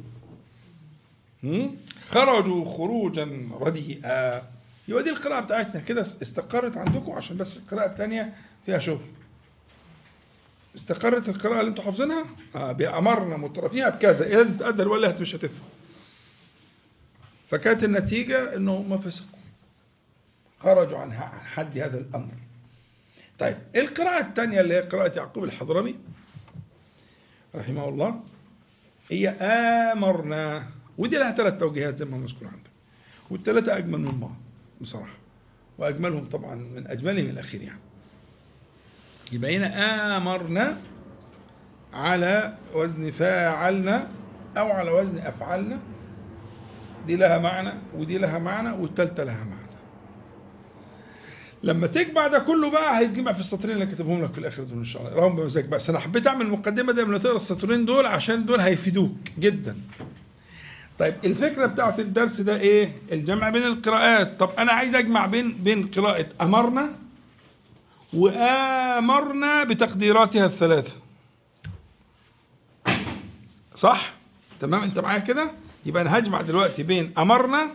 خرجوا خروجا رديئا. يبقى دي القراءة بتاعتنا كده استقرت عندكم، عشان بس القراءة الثانية فيها شغل. استقرت القراءة اللي انتوا حافظينها آه بأمرنا مترفيها بكذا، إيه لازم تقدر ولا مش هتفهم. فكانت النتيجة انه هم فسقوا، خرجوا عن حد هذا الأمر. طيب القراءة الثانية اللي هي قراءة يعقوب الحضرمي رحمه الله، هي آمرنا، ودي لها ثلاث توجيهات زي ما مذكور عندك، والثلاثة أجمل من بعض بصراحة، وأجملهم طبعا من أجملهم الأخير يعني. يبقى هنا آمرنا على وزن فاعلنا أو على وزن أفعلنا، دي لها معنى ودي لها معنى والثالثة لها معنى. لما تجمع ده كله بقى هيتجمع في السطرين اللي كتبهم لك في الآخر دول إن شاء الله، اقراهم بمزاج. بس أنا حبيت أعمل مقدمة دي قبل تقرا السطرين دول عشان دول هيفيدوك جدا. طيب الفكرة بتاعت الدرس ده إيه؟ الجمع بين القراءات. طب أنا عايز أجمع بين بين قراءة أمرنا وآمرنا بتقديراتها الثلاثة، صح؟ تمام أنت معايا كده؟ يبقى أنا هجمع دلوقتي بين أمرنا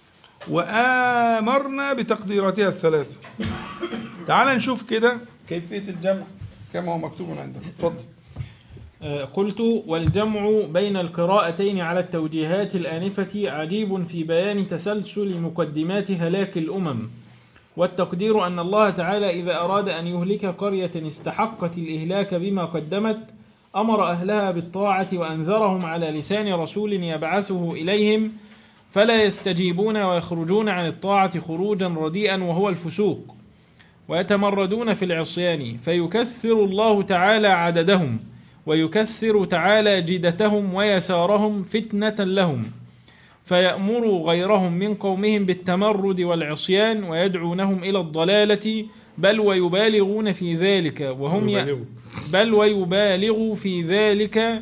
وآمرنا بتقديراتها الثلاثة. تعال نشوف كده كيفية الجمع كما هو مكتوب عندنا. اتفضل. قلت: والجمع بين القراءتين على التوجيهات الآنفة عجيب في بيان تسلسل مقدمات هلاك الأمم، والتقدير أن الله تعالى إذا أراد أن يهلك قرية استحقت الإهلاك بما قدمت أمر أهلها بالطاعة وأنذرهم على لسان رسول يبعثه إليهم، فلا يستجيبون ويخرجون عن الطاعة خروجا رديئا وهو الفسوق، ويتمردون في العصيان، فيكثر الله تعالى عددهم ويكثر تعالى جدتهم ويسارهم فتنة لهم، فيأمر غيرهم من قومهم بالتمرد والعصيان ويدعونهم إلى الضلالة، بل ويبالغون في ذلك وهم ي... بل ويبالغوا في ذلك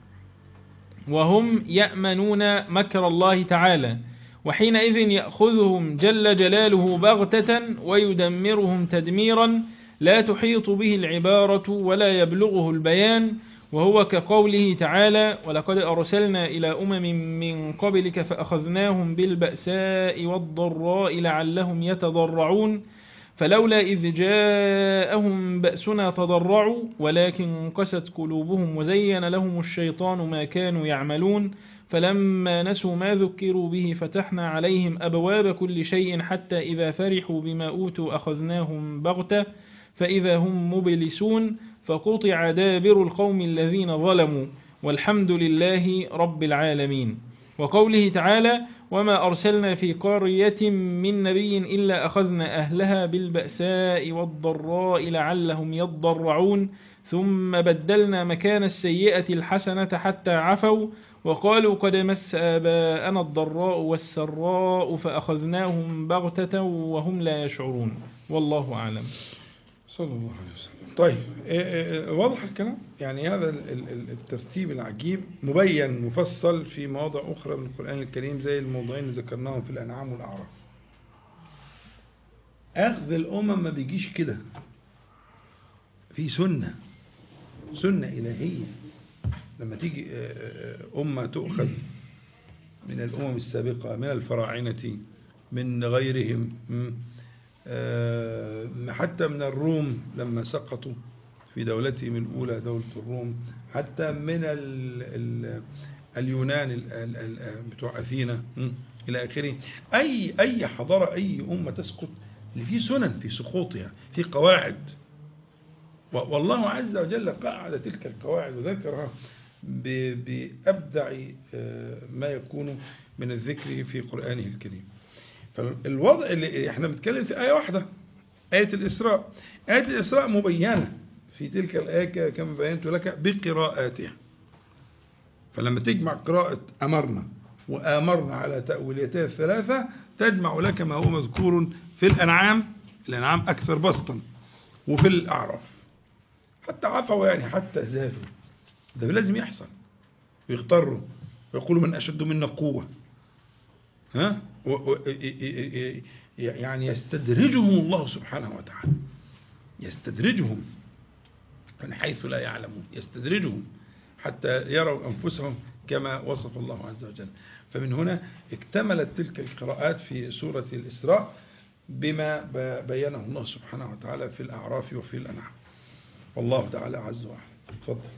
وهم يأمنون مكر الله تعالى، وحينئذ يأخذهم جل جلاله بغتة ويدمرهم تدميرا لا تحيط به العبارة ولا يبلغه البيان، وهو كقوله تعالى: ولقد أرسلنا إلى أمم من قبلك فأخذناهم بالبأساء والضراء لعلهم يتضرعون، فلولا إذ جاءهم بأسنا تضرعوا ولكن قست قلوبهم وزين لهم الشيطان ما كانوا يعملون، فلما نسوا ما ذكروا به فتحنا عليهم أبواب كل شيء حتى إذا فرحوا بما أوتوا أخذناهم بغتة فإذا هم مبلسون، فقطع دابر القوم الذين ظلموا والحمد لله رب العالمين. وقوله تعالى: وما أرسلنا في قرية من نبي إلا أخذنا أهلها بالبأساء والضراء لعلهم يضرعون، ثم بدلنا مكان السيئة الحسنة حتى عفوا وقالوا قد مس آباءنا الضراء والسراء فأخذناهم بغتة وهم لا يشعرون. والله أعلم. صلى الله عليه وسلم. طيب واضح الكلام؟ يعني هذا الترتيب العجيب مبين مفصل في مواضع أخرى من القرآن الكريم زي الموضوعين اللي ذكرناهم في الأنعام والأعراف. أخذ الأمم ما بيجيش كده، في سنة سنة إلهية. لما تيجي أمة تؤخذ من الأمم السابقة، من الفراعنة، من غيرهم، حتى من الروم لما سقطوا في دولتهم الأولى دولة الروم، حتى من ال ال اليونان بتوع أثينا إلى آخره. أي أي حضارة أي أمة تسقط اللي في سنن في سقوطها، في قواعد، والله عز وجل قاعد تلك القواعد وذكرها بأبدع ما يكون من الذكر في قرآنه الكريم. فالوضع اللي احنا بنتكلم في آية واحدة، آية الإسراء. آية الإسراء مبينة في تلك الآية كما بينت لك بقراءاتها. فلما تجمع قراءة أمرنا وآمرنا على تأويلاتها الثلاثة تجمع لك ما هو مذكور في الأنعام، الأنعام أكثر بسطا، وفي الأعراف حتى عفوا يعني، حتى زادوا، ده لازم يحصل، ويغتروا ويقولوا من أشد منا قوة، ها و و يعني يستدرجهم الله سبحانه وتعالى، يستدرجهم من حيث لا يعلمون، يستدرجهم حتى يروا أنفسهم كما وصف الله عز وجل. فمن هنا اكتملت تلك القراءات في سورة الإسراء بما بينه الله سبحانه وتعالى في الأعراف وفي الأنعام. والله تعالى عز وجل. تفضل.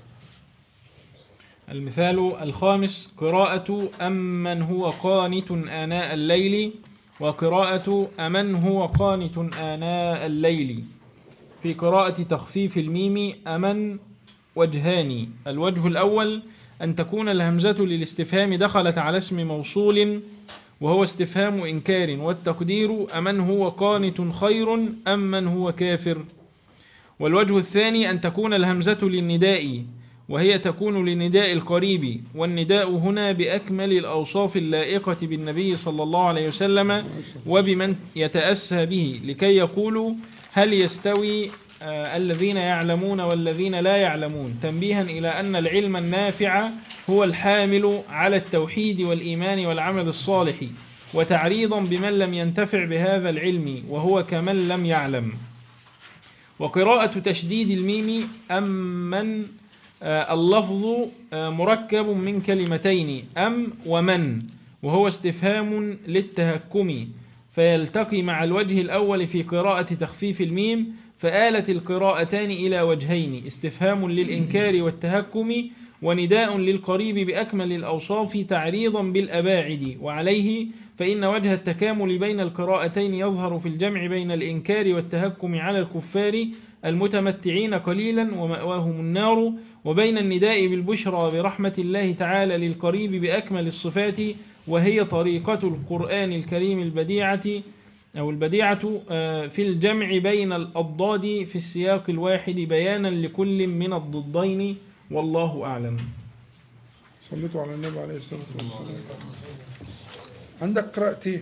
المثال الخامس: قراءة أمن هو قانت آناء الليل، وقراءة أمن هو قانت آناء الليل. في قراءة تخفيف الميم أمن وجهان: الوجه الأول أن تكون الهمزة للاستفهام دخلت على اسم موصول وهو استفهام إنكار، والتقدير أمن هو قانت خير أم من هو كافر. والوجه الثاني أن تكون الهمزة للنداء، وهي تكون لنداء القريب، والنداء هنا بأكمل الأوصاف اللائقة بالنبي صلى الله عليه وسلم وبمن يتأسى به، لكي يقولوا هل يستوي آه الذين يعلمون والذين لا يعلمون، تنبيها إلى أن العلم النافع هو الحامل على التوحيد والإيمان والعمل الصالح، وتعريضا بمن لم ينتفع بهذا العلم وهو كمن لم يعلم. وقراءة تشديد الميم أمن آه اللفظ آه مركب من كلمتين أم ومن، وهو استفهام للتهكم، فيلتقي مع الوجه الأول في قراءة تخفيف الميم، فآلت القراءتان إلى وجهين: استفهام للإنكار والتهكم، ونداء للقريب بأكمل الأوصاف تعريضا بالأباعد. وعليه فإن وجه التكامل بين القراءتين يظهر في الجمع بين الإنكار والتهكم على الكفار المتمتعين قليلا ومأواهم النار، وبين النداء بالبشرى برحمة الله تعالى للقريب بأكمل الصفات، وهي طريقة القرآن الكريم البديعة أو البديعة في الجمع بين الأضداد في السياق الواحد بيانا لكل من الضدين. والله أعلم. صليتوا على النبي عليه الصلاة والسلام. عندك قراءتين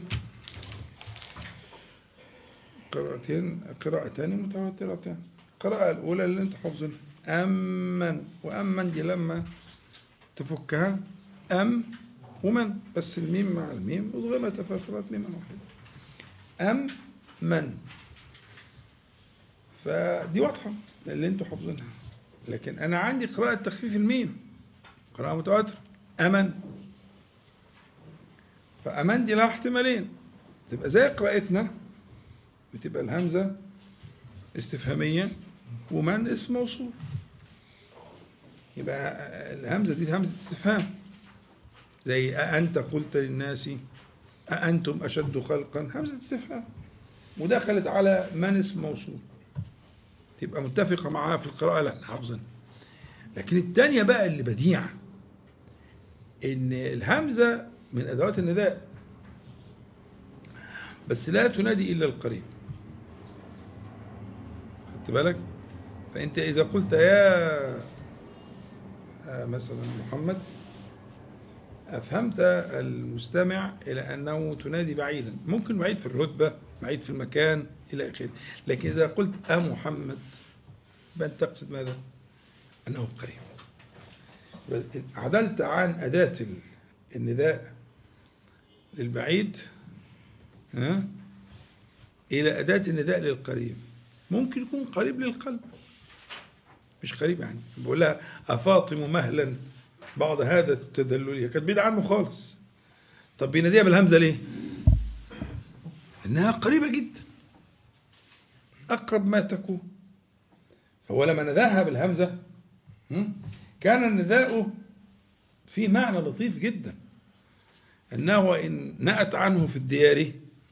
قراءتين قراءتان متواترتان. القراءة الأولى اللي انت حافظينها أمن، وأمن دي لما تفكها أم ومن، بس الميم مع الميم أضغمت فصلت ميما واحدة. أم من، فدي واضحة اللي انتوا حافظينها. لكن أنا عندي قراءة تخفيف الميم، قراءة متواترة أمن، فأمن دي لها احتمالين، تبقى زي قراءتنا بتبقى الهمزة استفهامية ومن اسم موصول، يبقى الهمزة دي همزة استفهام، زي أأنت قلت للناس أأنتم أشد خلقا، همزة استفهام ودخلت على من اسم موصول، تبقى متفقة معاها في القراءة اللي احنا حافظينها. لكن الثانية بقى اللي بديعة، إن الهمزة من أدوات النداء بس لا تنادي إلا القريب، خدت بالك؟ فأنت إذا قلت يا مثلا محمد أفهمت المستمع إلى أنه تنادي بعيدا، ممكن بعيد في الرتبة، بعيد في المكان إلى آخره. لكن إذا قلت أ محمد فأنت تقصد ماذا؟ أنه قريب. عدلت عن أداة النداء للبعيد ها إلى أداة النداء للقريب. ممكن يكون قريب للقلب، مش قريب يعني بقول لها أفاطم مهلا بعض هذا التدلل، كانت بعيدة عنه خالص. طب بيناديها بالهمزة ليه؟ إنها قريبة جدا، أقرب ما تكون. فهو لما نداها بالهمزة كان النداء فيه معنى لطيف جدا، أنه إن نأت عنه في الديار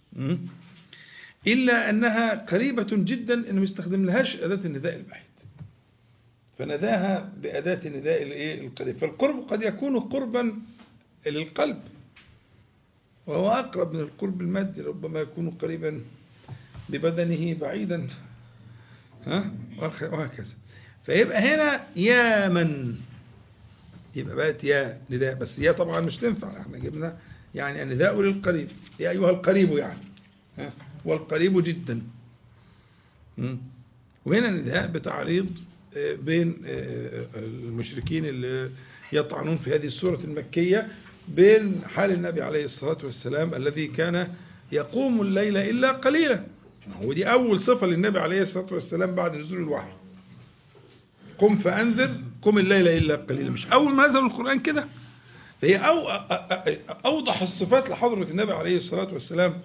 إلا أنها قريبة جدا، إنه يستخدم لهاش أداة النداء البعيد، فنداها بأداة النداء القريب. فالقرب قد يكون قربا للقلب، وهو أقرب من القرب المادي، ربما يكون قريبا ببدنه بعيدا ها وهكذا. فيبقى هنا يا من، يبقى بقت يا نداء، بس يا طبعا مش تنفع، احنا جبنا يعني النداء للقريب، يا أيها القريب يعني ها والقريب جدا. وهنا النداء بتعريض بين المشركين اللي يطعنون في هذه السورة المكية، بين حال النبي عليه الصلاة والسلام الذي كان يقوم الليل إلا قليلا. ودي أول صفة للنبي عليه الصلاة والسلام بعد نزول الوحي، قم فأنذر، قم الليل إلا قليلا. مش أول ما نزل القرآن كده، هي أو أوضح الصفات لحضرة النبي عليه الصلاة والسلام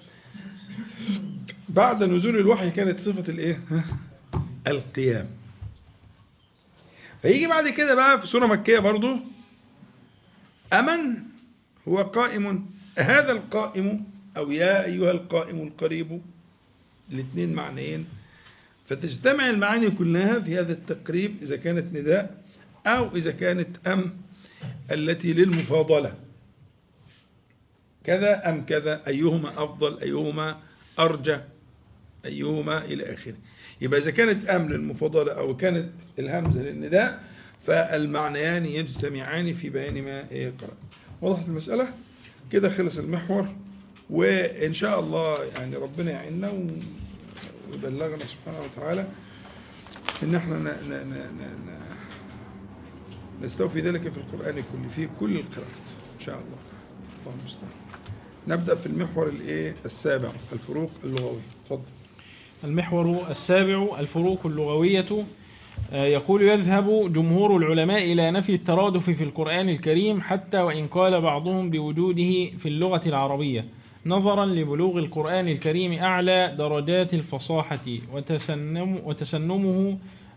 بعد نزول الوحي كانت صفة الإيه؟ القيام. فيجي بعد كده بقى في سورة مكية برضو، أمن هو قائم، هذا القائم أو يا أيها القائم القريب، الاثنين معنيين، فتجتمع المعاني كلها في هذا التقريب إذا كانت نداء أو إذا كانت أم التي للمفاضلة، كذا أم كذا، أيهما أفضل، أيهما أرجى، أيهما إلى آخره. يبقى إذا كانت أم للمفاضلة أو كانت الهمزة للنداء فالمعنيان يجتمعان في بيان ما قرأ. وضحت المسألة كده؟ خلص المحور، وإن شاء الله يعني ربنا يعيننا ويبلغنا سبحانه وتعالى إن احنا ن ن ن ن نستوفي ذلك في القرآن كله، في كل القراءات إن شاء الله. الله المستعان. نبدأ في المحور الايه السابع، الفروق اللغوية. اتفضل. المحور السابع الفروق اللغوية. يقول: يذهب جمهور العلماء إلى نفي الترادف في القرآن الكريم، حتى وإن قال بعضهم بوجوده في اللغة العربية، نظرا لبلوغ القرآن الكريم أعلى درجات الفصاحة وتسنم وتسنمه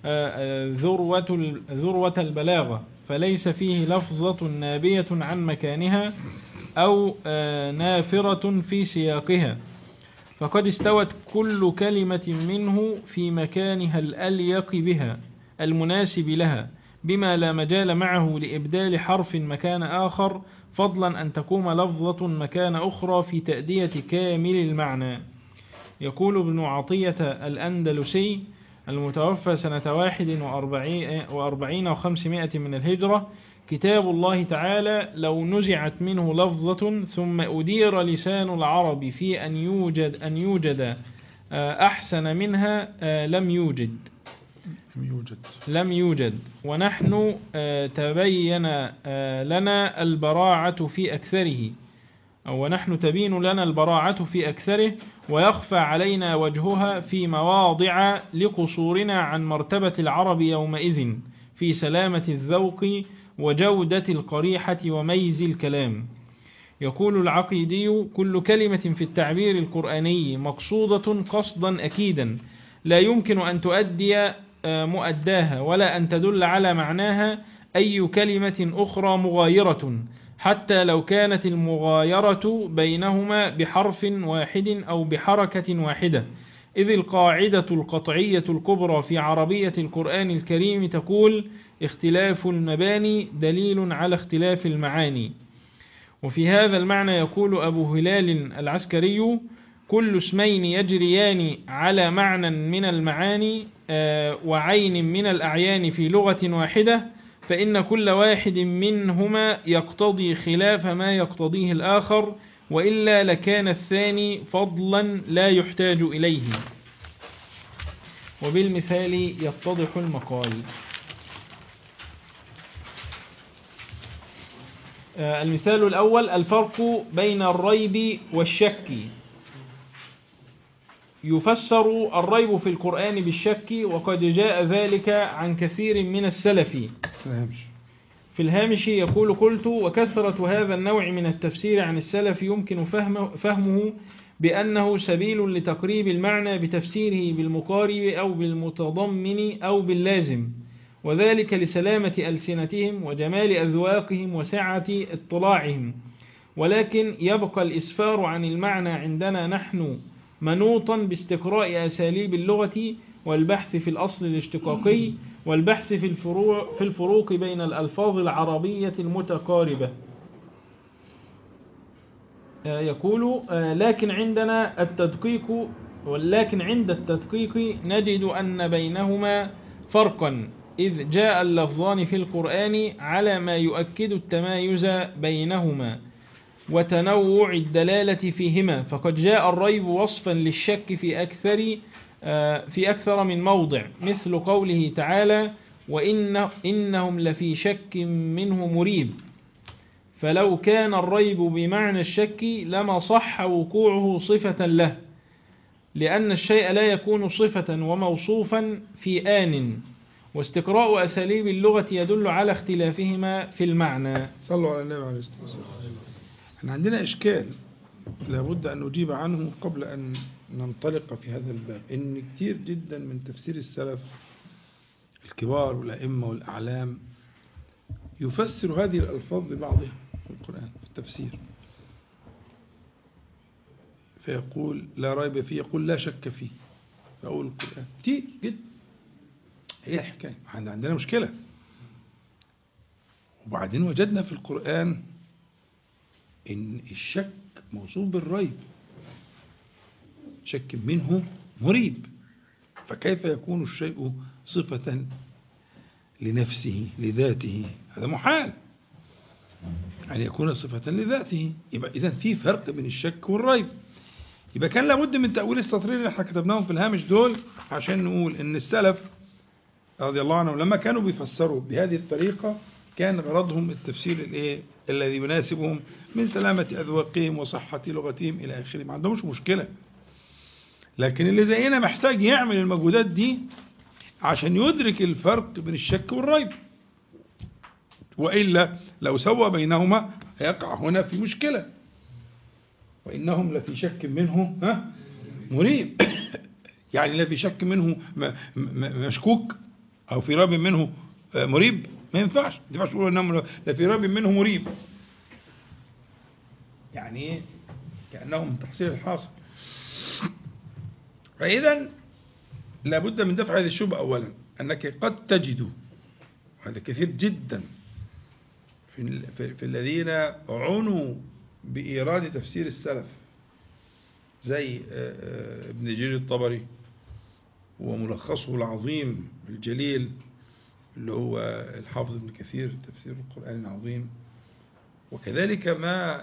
ذروة ذروة البلاغة، فليس فيه لفظة نابية عن مكانها أو نافرة في سياقها، فقد استوت كل كلمة منه في مكانها الأليق بها المناسب لها، بما لا مجال معه لإبدال حرف مكان آخر، فضلا أن تقوم لفظة مكان أخرى في تأدية كامل المعنى. يقول ابن عطية الأندلسي المتوفى سنة واحد وأربعين وخمسمائة من الهجرة: كتاب الله تعالى لو نزعت منه لفظة ثم أدير لسان العرب في أن يوجد أن يوجد أحسن منها لم يوجد لم يوجد لم يوجد ونحن تبين لنا البراعة في أكثره أو ونحن تبين لنا البراعة في أكثره، ويخفى علينا وجهها في مواضع لقصورنا عن مرتبة العرب يومئذ في سلامة الذوق وجودة القريحة وميز الكلام. يقول العقيدي: كل كلمة في التعبير القرآني مقصودة قصدا أكيدا، لا يمكن أن تؤدي مؤداها ولا أن تدل على معناها أي كلمة أخرى مغايرة، حتى لو كانت المغايرة بينهما بحرف واحد أو بحركة واحدة، إذ القاعدة القطعية الكبرى في عربية القرآن الكريم تقول: اختلاف المباني دليل على اختلاف المعاني. وفي هذا المعنى يقول أبو هلال العسكري: كل اسمين يجريان على معنى من المعاني وعين من الأعيان في لغة واحدة، فإن كل واحد منهما يقتضي خلاف ما يقتضيه الآخر، وإلا لكان الثاني فضلا لا يحتاج إليه. وبالمثال يتضح المقال. المثال الأول: الفرق بين الريب والشك. يفسر الريب في القرآن بالشك، وقد جاء ذلك عن كثير من السلف. في الهامش يقول: قلت: وكثرة هذا النوع من التفسير عن السلف يمكن فهمه, فهمه بأنه سبيل لتقريب المعنى بتفسيره بالمقارب أو بالمتضمن أو باللازم، وذلك لسلامة ألسنتهم وجمال أذواقهم وسعة اطلاعهم. ولكن يبقى الإسفار عن المعنى عندنا نحن منوطا باستقراء أساليب اللغة والبحث في الأصل الاشتقاقي والبحث في الفروع في الفروق بين الألفاظ العربية المتقاربة. يقول: لكن عندنا التدقيق ولكن عند التدقيق نجد أن بينهما فرقا، إذ جاء اللفظان في القرآن على ما يؤكد التمايز بينهما وتنوع الدلالة فيهما، فقد جاء الريب وصفا للشك في أكثر في أكثر من موضع، مثل قوله تعالى: وإن إنهم لفي شك منه مريب. فلو كان الريب بمعنى الشك لما صح وقوعه صفة له، لأن الشيء لا يكون صفة وموصوفا في آن، واستقراء أساليب اللغة يدل على اختلافهما في المعنى. صلوا على النبي عليه الصلاة والسلام. احنا عندنا إشكال لابد أن نجيب عنه قبل أن ننطلق في هذا الباب، إن كتير جدا من تفسير السلف الكبار والأئمة والأعلام يفسر هذه الألفاظ ببعضها في القرآن في التفسير، فيقول لا ريب فيه، يقول لا شك فيه في أول القرآن كتير جدا. هي الحكاية عندنا مشكلة. وبعدين وجدنا في القرآن إن الشك موصوف بالريب، شك منه مريب، فكيف يكون الشيء صفة لنفسه لذاته؟ هذا محال أن يكون صفة لذاته. يبقى إذن في فرق بين الشك والريب. يبقى كان لابد من تأويل السطرين اللي احنا كتبناهم في الهامش دول عشان نقول إن السلف رضي الله عنهم لما كانوا بيفسروا بهذه الطريقة كان غرضهم التفسير الايه الذي يناسبهم من سلامة أذواقهم وصحة لغتهم إلى آخره، ما عندهمش مشكلة. لكن اللي زينا محتاج يعمل المجهودات دي عشان يدرك الفرق بين الشك والريب، وإلا لو سوى بينهما يقع هنا في مشكلة. وإنهم لفي شك منه ها مريب يعني لا في شك منه مشكوك أو في ريب منه مريب، ما ينفعش ما ينفعش تقول إنهم لفي ريب منه مريب، يعني كأنهم من تحصيل الحاصل. فإذا لابد من دفع هذه الشبهة. أولا أنك قد تجد هذا كثير جدا في, في, في الذين عنوا بإيراد تفسير السلف زي ابن جرير الطبري وملخصه العظيم الجليل اللي هو الحافظ ابن كثير تفسير القرآن العظيم، وكذلك ما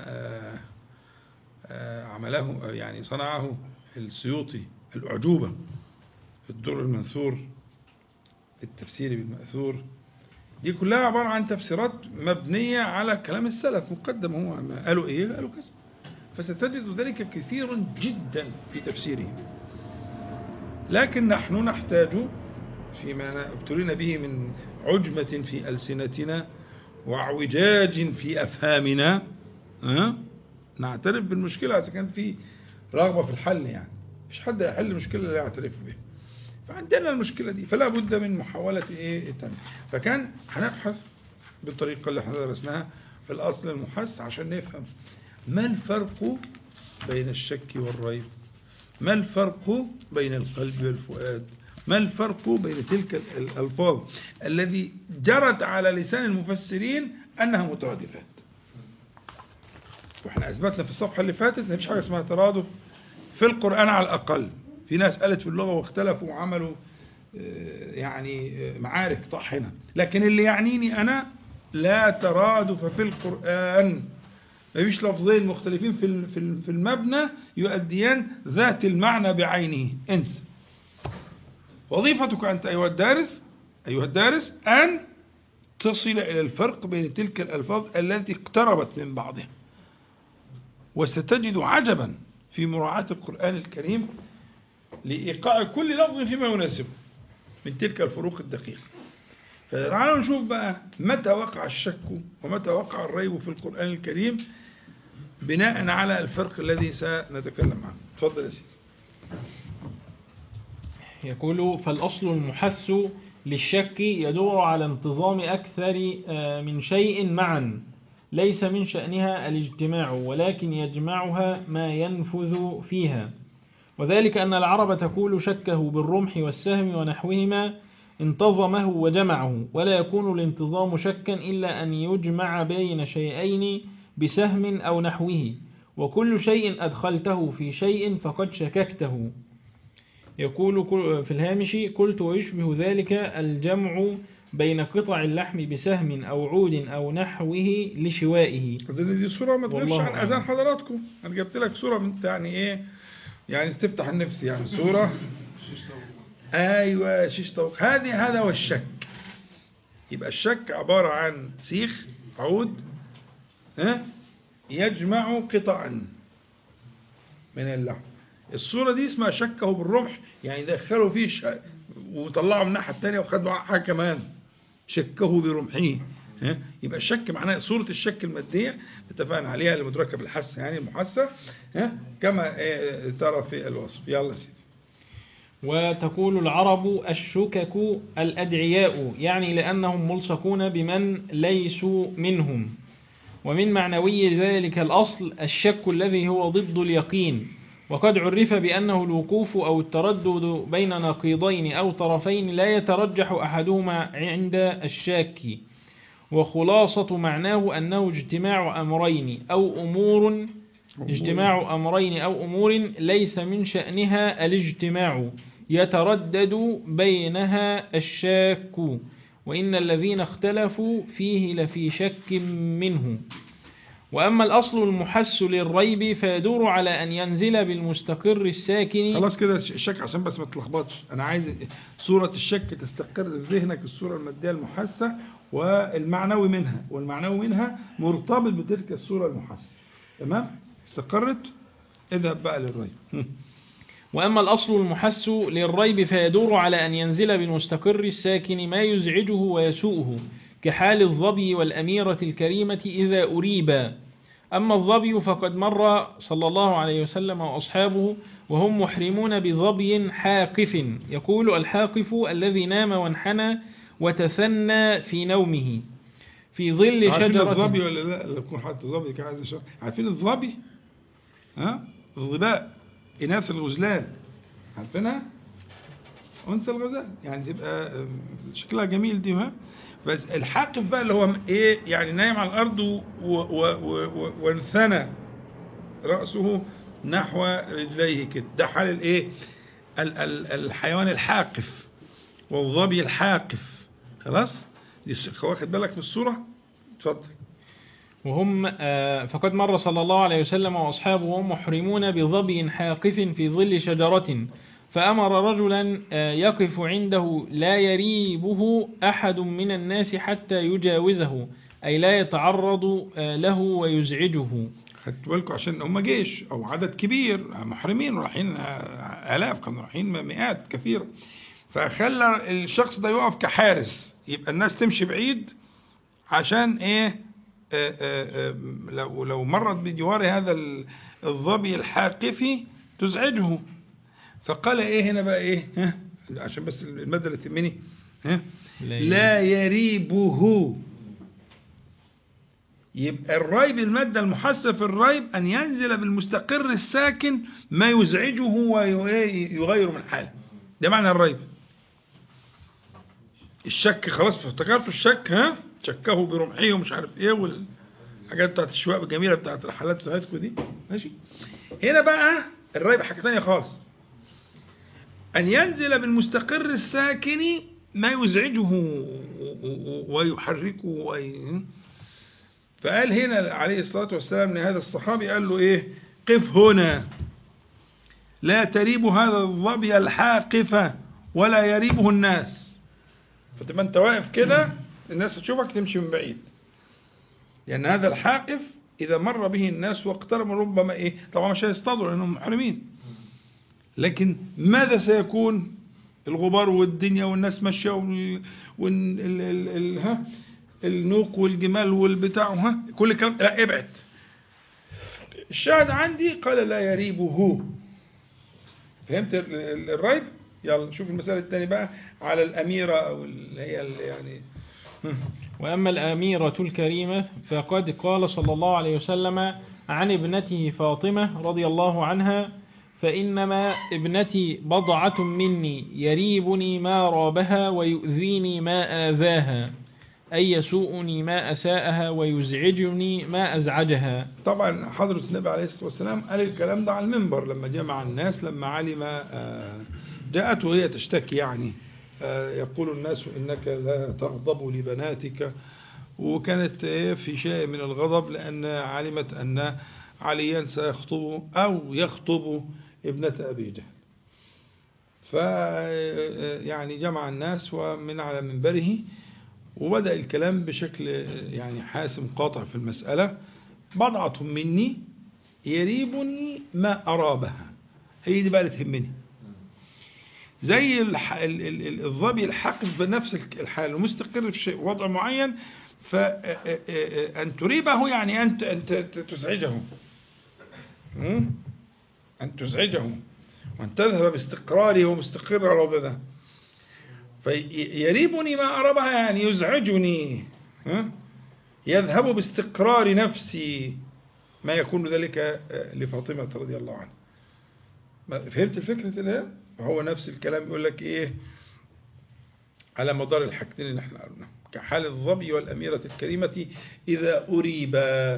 عمله يعني صنعه السيوطي الأعجوبة في الدر المنثور في التفسير بالمأثور. دي كلها عبارة عن تفسيرات مبنية على كلام السلف مقدم، هو قالوا إيه قالوا كذا، فستجد ذلك كثير جدا في تفسيرهم. لكن نحن نحتاج فيما ابتلينا به من عجمة في ألسنتنا واعوجاج في أفهامنا أه؟ نعترف بالمشكلة إذا كان في رغبة في الحل. يعني مش حد يحل مشكلة لا يعترف بها، فعندنا المشكلة دي فلا بد من محاولة إيه التانية. فكان هنبحث بالطريقة اللي احنا درسناها في الأصل المحس عشان نفهم ما الفرق بين الشك والريب، ما الفرق بين القلب والفؤاد، ما الفرق بين تلك الألفاظ الذي جرت على لسان المفسرين أنها مترادفات. وإحنا أثبتنا في الصفحة اللي فاتت ما فيش حاجة اسمها ترادف في القرآن على الأقل. في ناس قالت في اللغة واختلفوا وعملوا يعني معارك طاحنة، لكن اللي يعنيني أنا لا ترادف في القرآن. ما فيش لفظين مختلفين في المبنى يؤديان ذات المعنى بعينه، انسى. وظيفتك أنت أيها الدارس أيها الدارس أن تصل إلى الفرق بين تلك الألفاظ التي اقتربت من بعضها، وستجد عجبا في مراعاة القرآن الكريم لإيقاع كل لفظ فيما يناسبه من تلك الفروق الدقيقة. فتعالوا نشوف بقى متى وقع الشك ومتى وقع الريب في القرآن الكريم بناء على الفرق الذي سنتكلم عنه. تفضل يا سيدي. يقول فالأصل المحس للشك يدور على انتظام أكثر من شيء معا، ليس من شأنها الاجتماع ولكن يجمعها ما ينفذ فيها. وذلك أن العرب تقول شكه بالرمح والسهم ونحوهما انتظمه وجمعه، ولا يكون الانتظام شكا إلا أن يجمع بين شيئين بسهم أو نحوه، وكل شيء أدخلته في شيء فقد شككته. يقول في الهامش قلت ويشبه ذلك الجمع بين قطع اللحم بسهم أو عود أو نحوه لشوائه. دي صورة ما تغيبش عن أذان حضراتكم. أنا جبت لك صورة من يعني إيه يعني تفتح النفس، يعني صورة أيوة شيش طاووق. هذه هذا هو الشك. يبقى الشك عبارة عن سيخ عود ها يجمع قطعا من اللحم. الصورة دي اسمها شكه بالرمح، يعني دخلوا فيه ش... وطلعوا من الناحية التانية وخدوا معاه حاجة كمان، شكه برمحه. ها يبقى الشك معناه صورة الشك المادية اتفقنا عليها اللي مدركة بالحس يعني المحسة، ها كما ترى في الوصف. يلا سيدي. وتقول العرب الشكك الأدعياء، يعني لأنهم ملصقون بمن ليسوا منهم. ومن معنوي ذلك الأصل الشك الذي هو ضد اليقين، وقد عرف بأنه الوقوف أو التردد بين نقيضين أو طرفين لا يترجح أحدهما عند الشاك. وخلاصة معناه أنه اجتماع أمرين أو أمور اجتماع أمرين أو أمور ليس من شأنها الاجتماع يتردد بينها الشاك، وإن الذين اختلفوا فيه لفي شك منه. وأما الأصل المحس للريب فيدور على أن ينزل بالمستقر الساكن. خلاص كده الشك عشان بس ما تلخبطش، أنا عايز صورة الشك تستقر في ذهنك، الصورة المادية المحسة والمعنوي منها، والمعنوي منها مرتبط بتلك الصورة المحسة. تمام؟ استقرت؟ اذهب بقى للريب. وأما الأصل المحس للريب فيدور على أن ينزل بالمستقر الساكن ما يزعجه ويسوءه، كحال الظبي والأميرة الكريمة إذا أريبا. أما الظبي فقد مر صلى الله عليه وسلم وأصحابه وهم محرمون بظبي حاقف. يقول الحاقف الذي نام وانحنى وتثنى في نومه في ظل شجرة. عارفين الظبي ولا لا؟ اللي يكون حتى ظبي كعايز شجرة. عارفين الظبي؟ ها؟ الظباء إناث الغزلان، عارفينها؟ أنثى الغزال، يعني تبقى شكلها جميل دي. ها؟ بس الحاقف بقى اللي هو إيه؟ يعني نايم على الأرض وانثنى رأسه نحو رجليه كده، ده حال الإيه؟ الحيوان الحاقف والظبي الحاقف. خلاص؟ واخد بالك من الصورة؟ اتفضل. وهم فقد مر صلى الله عليه وسلم وأصحابه وهم محرمون بظبي حاقف في ظل شجرة، فأمر رجلا يقف عنده لا يريبه أحد من الناس حتى يجاوزه، أي لا يتعرض له ويزعجه. خدت بالكم عشان هم جيش أو عدد كبير محرمين رايحين آلاف، كانوا رايحين مئات كثيرة، فخلى الشخص ده يقف كحارس، يبقى الناس تمشي بعيد عشان إيه؟ آآ آآ لو لو مرت بجوار هذا الظبي الحاقفي تزعجه. فقال ايه هنا بقى ايه؟ ها عشان بس المادة اللي تهمني، ها لا يريبه. يبقى الريب المادة المحسة في الريب أن ينزل بالمستقر الساكن ما يزعجه ويغير من حاله، ده معنى الريب. الشك خلاص افتكرتوا الشك، ها شكه برمحيه ومش عارف ايه والحاجات بتاعت الشواء الجميله بتاعت الرحلات بتاعتكم دي، ماشي. هنا بقى الريب حاجه ثانيه خالص، ان ينزل بالمستقر الساكن ما يزعجه ويحركه وي... فقال هنا عليه الصلاه والسلام لهذا الصحابي، قال له ايه؟ قف هنا لا تريب هذا الظبي الحاقف ولا يريبه الناس. فتبقى انت واقف كده الناس تشوفك تمشي من بعيد، لأن هذا الحاقف إذا مر به الناس واقترب ربما إيه؟ طبعا مش هيصطادوا لأنهم محرمين، لكن ماذا سيكون؟ الغبار والدنيا والناس ماشية والنوق والجمال والبتاع، ها كل الكلام، لا ابعد. الشاهد عندي قال لا يريبه. فهمت الريب؟ يلا شوف المسألة الثانية بقى على الأميرة أو اللي هي اللي يعني. وأما الأميرة الكريمة فقد قال صلى الله عليه وسلم عن ابنته فاطمة رضي الله عنها: فإنما ابنتي بضعة مني يريبني ما رابها ويؤذيني ما آذاها، أي يسوءني ما أساءها ويزعجني ما أزعجها. طبعا حضرة النبي عليه الصلاة والسلام قال الكلام ده على المنبر لما جمع الناس، لما علم جاءته هي تشتكي، يعني يقول الناس إنك لا تغضب لبناتك، وكانت في شيء من الغضب لأن علمت أن عليا سيخطب أو يخطب ابنة أبي جهل. ف يعني جمع الناس ومن على منبره وبدأ الكلام بشكل يعني حاسم قاطع في المسألة. بضعة مني يريبني ما أرابها، هي دي بقى اللي تهمني. زي الح... ال... ال... ال... الظبي الحاقد بنفس الحال ومستقر في شيء وضع معين، فأن تريبه يعني أن أنت تزعجه، أن تزعجه وأن تذهب باستقراره ومستقر على الوضع ده. فيريبني ما أرابها يعني يزعجني، يذهب باستقرار نفسي ما يكون ذلك لفاطمة رضي الله عنها. فهمت الفكرة الآن؟ فهو نفس الكلام يقول لك إيه على مدار الحاجتين اللي احنا قلنا، كحال الظبي والأميرة الكريمة إذا أريبا،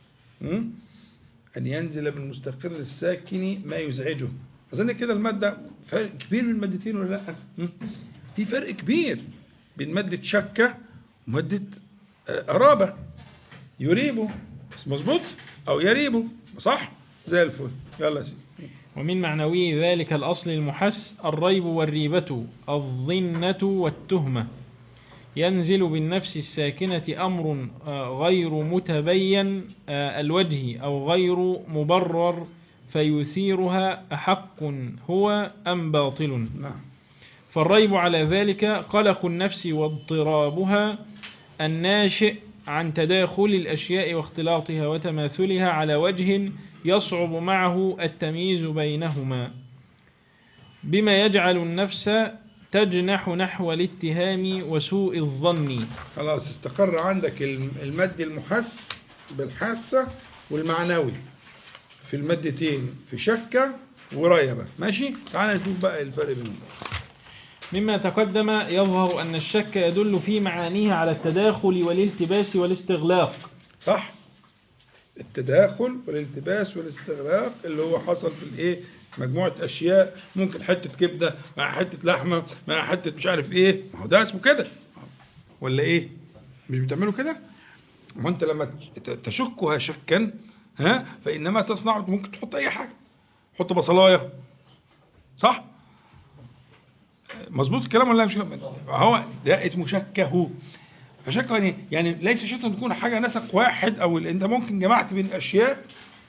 أن ينزل بالمستقر الساكن ما يزعجه. أظن كده المادة فرق كبير بين المادتين ولا لا؟ في فرق كبير بين مادة شكة ومادة أرابة. يريبه مظبوط أو يريبه صح زي الفل. يلا سيدي. ومن معنوي ذلك الأصل المحس الريب والريبة الظنة والتهمة. ينزل بالنفس الساكنة أمر غير متبين الوجه أو غير مبرر فيثيرها أحق هو أم باطل. نعم. فالريب على ذلك قلق النفس واضطرابها الناشئ عن تداخل الأشياء واختلاطها وتماثلها على وجه يصعب معه التمييز بينهما، بما يجعل النفس تجنح نحو الاتهام وسوء الظن. خلاص استقر عندك المد المحس بالحاسة والمعنوي في المادتين في شكة وريبة. ماشي، تعال نشوف بقى الفرق بينهم. مما تقدم يظهر أن الشك يدل في معانيه على التداخل والالتباس والاستغلاق. صح، التداخل والالتباس والاستغلاق اللي هو حصل في الايه مجموعة أشياء، ممكن حتة كبدة مع حتة لحمة مع حتة مش عارف ايه، ما هو ده اسمه كده ولا ايه؟ مش بتعملوا كده؟ ما انت لما تشكها شكا ها فإنما تصنع، ممكن تحط أي حاجة، حط بصلاية صح؟ مظبوط الكلام ولا مش؟ هو ده اسمه شكه. فشكه يعني يعني ليس شرط ان تكون حاجه نسق واحد، او انت ممكن جمعت بين اشياء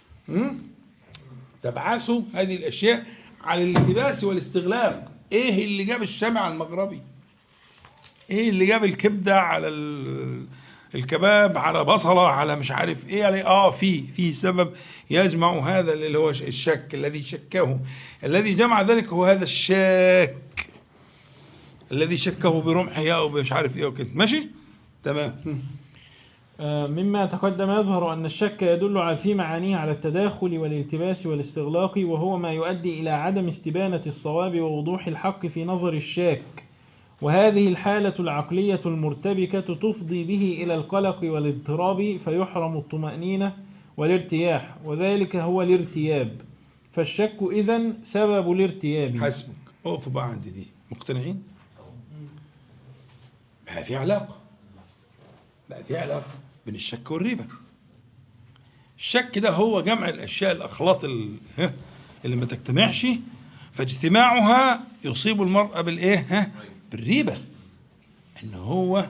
تبعثوا هذه الاشياء على الالتباس والاستغلاق. ايه اللي جاب الشامع على المغربي؟ ايه اللي جاب الكبده على الكباب على بصله على مش عارف ايه على اه في في سبب يجمع هذا اللي هو الشك الذي شكه. الذي جمع ذلك هو هذا الشاك الذي شكه برمحه او مش عارف ايه وكده. ماشي تمام. مما تقدم يظهر أن الشك يدل في معانيه على التداخل والالتباس والاستغلاق، وهو ما يؤدي إلى عدم استبانة الصواب ووضوح الحق في نظر الشاك، وهذه الحالة العقلية المرتبكة تفضي به إلى القلق والاضطراب فيحرم الطمأنينة والارتياح، وذلك هو الارتياب. فالشك إذن سبب الارتياب. حسبك، اقفوا بقى عند دي. مقتنعين؟ ما في علاقة، لا في علاقة بين الشك والريبة. الشك ده هو جمع الأشياء الأخلاط اللي ما تجتمعش، فاجتماعها يصيب المرء بالإيه؟ ها؟ بالريبة، إن هو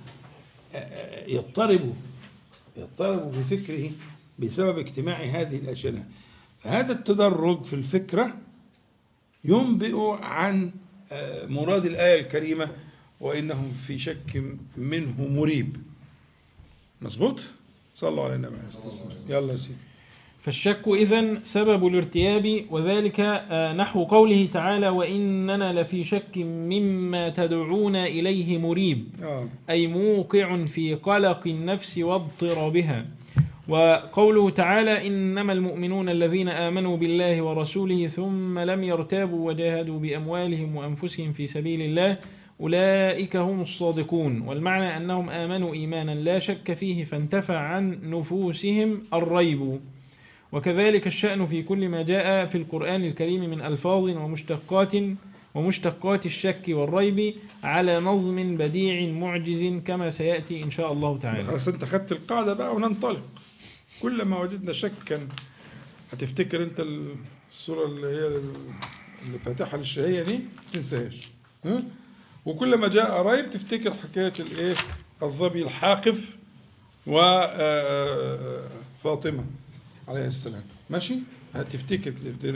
يضطرب يضطرب في فكره بسبب اجتماع هذه الأشياء. فهذا التدرج في الفكرة ينبئ عن مراد الآية الكريمة وإنهم في شك منه مريب. مظبوط؟ صلى الله عليه وسلم. يلا يا سيدي. فالشك إذن سبب الارتياب، وذلك نحو قوله تعالى وإننا لفي شك مما تدعون إليه مريب، آه. أي موقع في قلق النفس واضطرابها. وقوله تعالى إنما المؤمنون الذين آمنوا بالله ورسوله ثم لم يرتابوا وجاهدوا بأموالهم وأنفسهم في سبيل الله أولئك هم الصادقون. والمعنى أنهم آمنوا إيمانا لا شك فيه فانتفع عن نفوسهم الريب. وكذلك الشأن في كل ما جاء في القرآن الكريم من ألفاظ ومشتقات ومشتقات الشك والريب على نظم بديع معجز كما سيأتي إن شاء الله تعالى. خلاص انت خدت القاعدة بقى وننطلق. كلما وجدنا شكا هتفتكر انت الصورة اللي هي اللي فاتحة للشهية دي تنساهاش، وكل ما جاء ريب تفتكر حكاية الايه الظبي الحاقف وفاطمة عليه السلام. ماشي، هتفتكر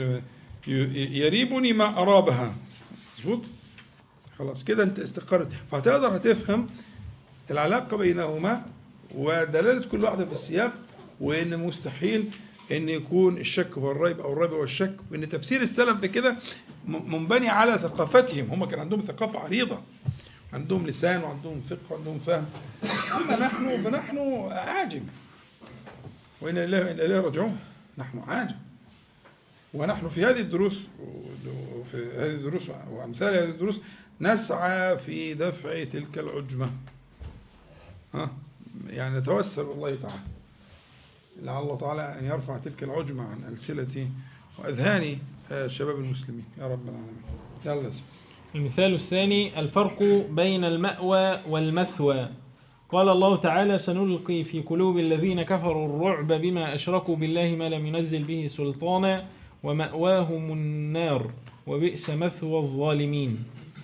يريبني ما أرابها. مظبوط، خلاص كده انت استقرت، فهتقدر هتفهم العلاقة بينهما ودلالة كل واحدة في السياق، وإن مستحيل إن يكون الشك هو الريب أو الريب هو الشك، وإن تفسير السلف كده منبني على ثقافتهم. هم كان عندهم ثقافة عريضة، عندهم لسان وعندهم فقه وعندهم فهم. أما نحن فنحن عاجم، وإن إليه إليه راجعون. نحن عاجم، ونحن في هذه الدروس وفي هذه الدروس وأمثال هذه الدروس نسعى في دفع تلك العجمة. ها يعني نتوسل الله تعالى لعل الله تعالى أن يرفع تلك العجمة عن ألسنة وأذهان شباب المسلمين يا رب العالمين. يلا. المثال الثاني الفرق بين المأوى والمثوى. قال الله تعالى: سنلقي في قلوب الذين كفروا الرعب بما أشركوا بالله ما لم ينزل به سلطانا ومأواهم النار وبئس مثوى الظالمين.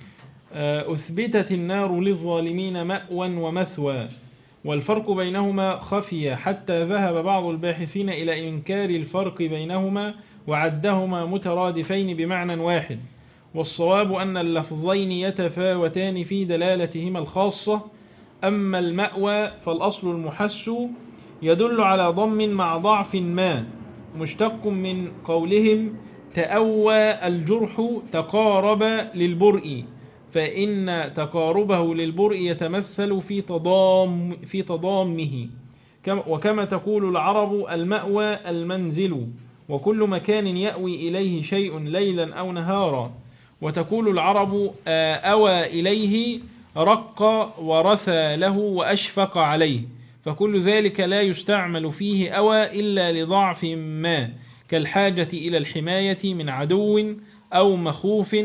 أثبتت النار للظالمين مأوى ومثوى، والفرق بينهما خفي حتى ذهب بعض الباحثين إلى إنكار الفرق بينهما وعدهما مترادفين بمعنى واحد، والصواب أن اللفظين يتفاوتان في دلالتهما الخاصة. أما المأوى فالأصل المحس يدل على ضم مع ضعف ما، مشتق من قولهم تأوى الجرح تقارب للبرء، فإن تقاربه للبرء يتمثل في تضام في تضامه، وكما تقول العرب المأوى المنزل، وكل مكان يأوي إليه شيء ليلا أو نهارا. وتقول العرب أوى إليه رق ورثى له وأشفق عليه، فكل ذلك لا يستعمل فيه أوى إلا لضعف ما، كالحاجة إلى الحماية من عدو أو مخوف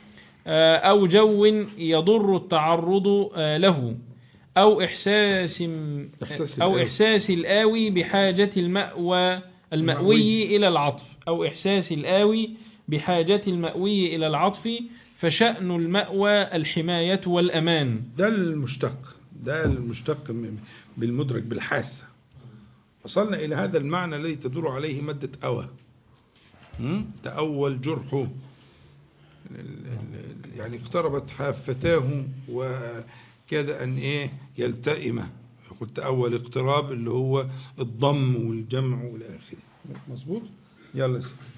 أو جو يضر التعرض له، أو إحساس أو إحساس الآوي بحاجة المأوى المأوي إلى العطف أو إحساس الآوي بحاجة المأوي إلى العطف، فشأن المأوى الحماية والأمان. ده المشتق، ده المشتق بالمدرك بالحاسة. وصلنا إلى هذا المعنى الذي تدور عليه مادة أوى. تأوى الجرح، يعني اقتربت حافتاه وكاد أن إيه يلتئم. قلت أول اقتراب اللي هو الضم والجمع والى آخره. مظبوط. يلا.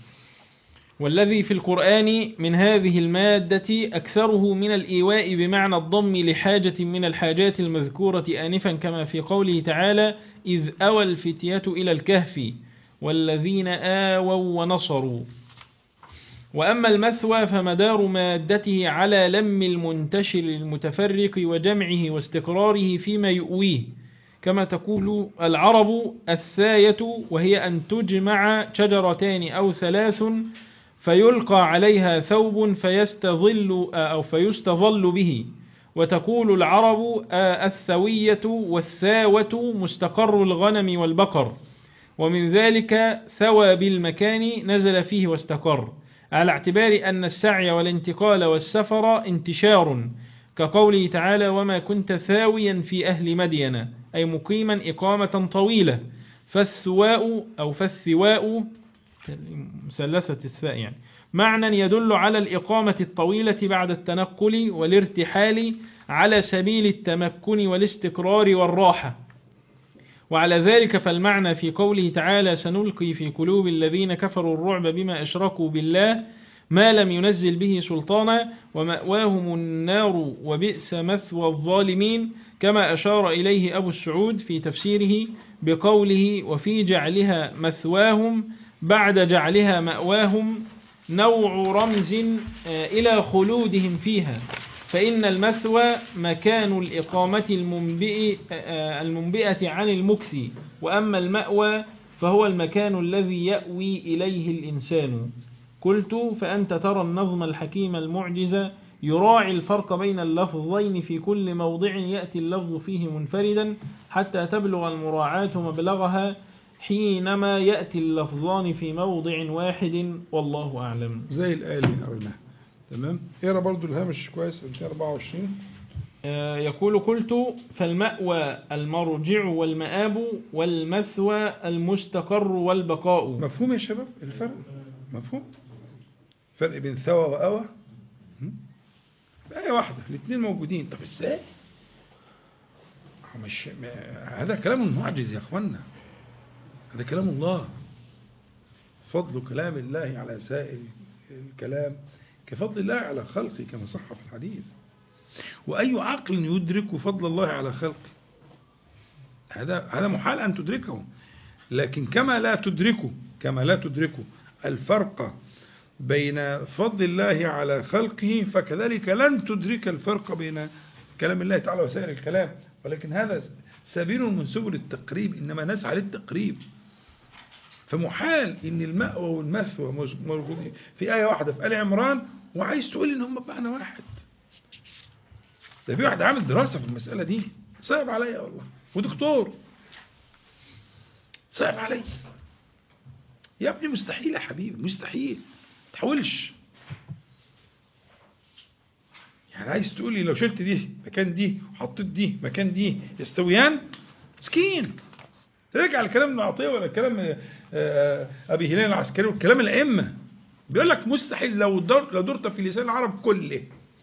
والذي في القرآن من هذه المادة أكثره من الإيواء بمعنى الضم لحاجة من الحاجات المذكورة آنفا، كما في قوله تعالى: إذ أوى الفتية إلى الكهف والذين آووا ونصروا. وأما المثوى فمدار مادته على لم المنتشر المتفرق وجمعه واستقراره فيما يؤويه، كما تقول العرب الثاية، وهي أن تجمع شجرتان أو ثلاث فيلقى عليها ثوب فيستظل أو فيستظل به. وتقول العرب الثوية والثاوة مستقر الغنم والبقر، ومن ذلك ثوى بالمكان نزل فيه واستقر، على اعتبار أن السعي والانتقال والسفر انتشار، كقوله تعالى: وما كنت ثاويا في أهل مدين، أي مقيما إقامة طويلة. فالثواء أو فالثواء مثلثة الثاء يعني معنى يدل على الإقامة الطويلة بعد التنقل والارتحال على سبيل التمكن والاستقرار والراحة. وعلى ذلك فالمعنى في قوله تعالى: سنلقي في قلوب الذين كفروا الرعب بما أشركوا بالله ما لم ينزل به سلطانا ومأواهم النار وبئس مثوى الظالمين، كما أشار إليه أبو السعود في تفسيره بقوله: وفي جعلها مثواهم بعد جعلها مأواهم، نوع رمز إلى خلودهم فيها، فإن المثوى مكان الإقامة المنبئ المنبئة عن المكس، وأما المأوى فهو المكان الذي يأوي إليه الإنسان. قلت: فأنت ترى النظم الحكيم المعجز يراعي الفرق بين اللفظين في كل موضع يأتي اللفظ فيه منفردا حتى تبلغ المراعاة مبلغها حينما يأتي اللفظان في موضع واحد، والله أعلم. زي الآية اللي قريناها. تمام. اقرا برضو الهامش كويس. مئتين وأربعة وعشرين يقول قلت فالمأوى المرجع والمآب والمثوى المستقر والبقاء. مفهوم يا شباب الفرق؟ مفهوم فرق بين ثوى وأوى؟ آية واحدة الاثنين موجودين. طب ازاي؟ مش هذا كلام معجز يا اخوانا، هذا كلام الله. فضل كلام الله على سائر الكلام كفضل الله على خلقه كما صح في الحديث. وأي عقل يدرك فضل الله على خلقه؟ هذا هذا محال أن تدركه. لكن كما لا تدركه كما لا تدركه الفرق بين فضل الله على خلقه، فكذلك لن تدرك الفرق بين كلام الله تعالى وسائر الكلام. ولكن هذا سبيل من سبل التقريب، إنما نسعى للتقريب. فمحال إن المأوى والمثوى موجودين في آية واحدة في آل عمران وعايز تقول إن هم بمعنى واحد. ده في واحد عامل دراسة في المسألة دي، صعب عليا والله، ودكتور صعب عليا. يا ابني مستحيل يا حبيبي، مستحيل تحاولش. يعني عايز تقول لي لو شلت دي مكان دي وحطيت دي مكان دي يستويان؟ مسكين. رجع الكلام ابن عطية ولا الكلام أبي هلال العسكري والكلام الأئمة، بيقول لك مستحيل. لو دور لو دورت في لسان العرب كله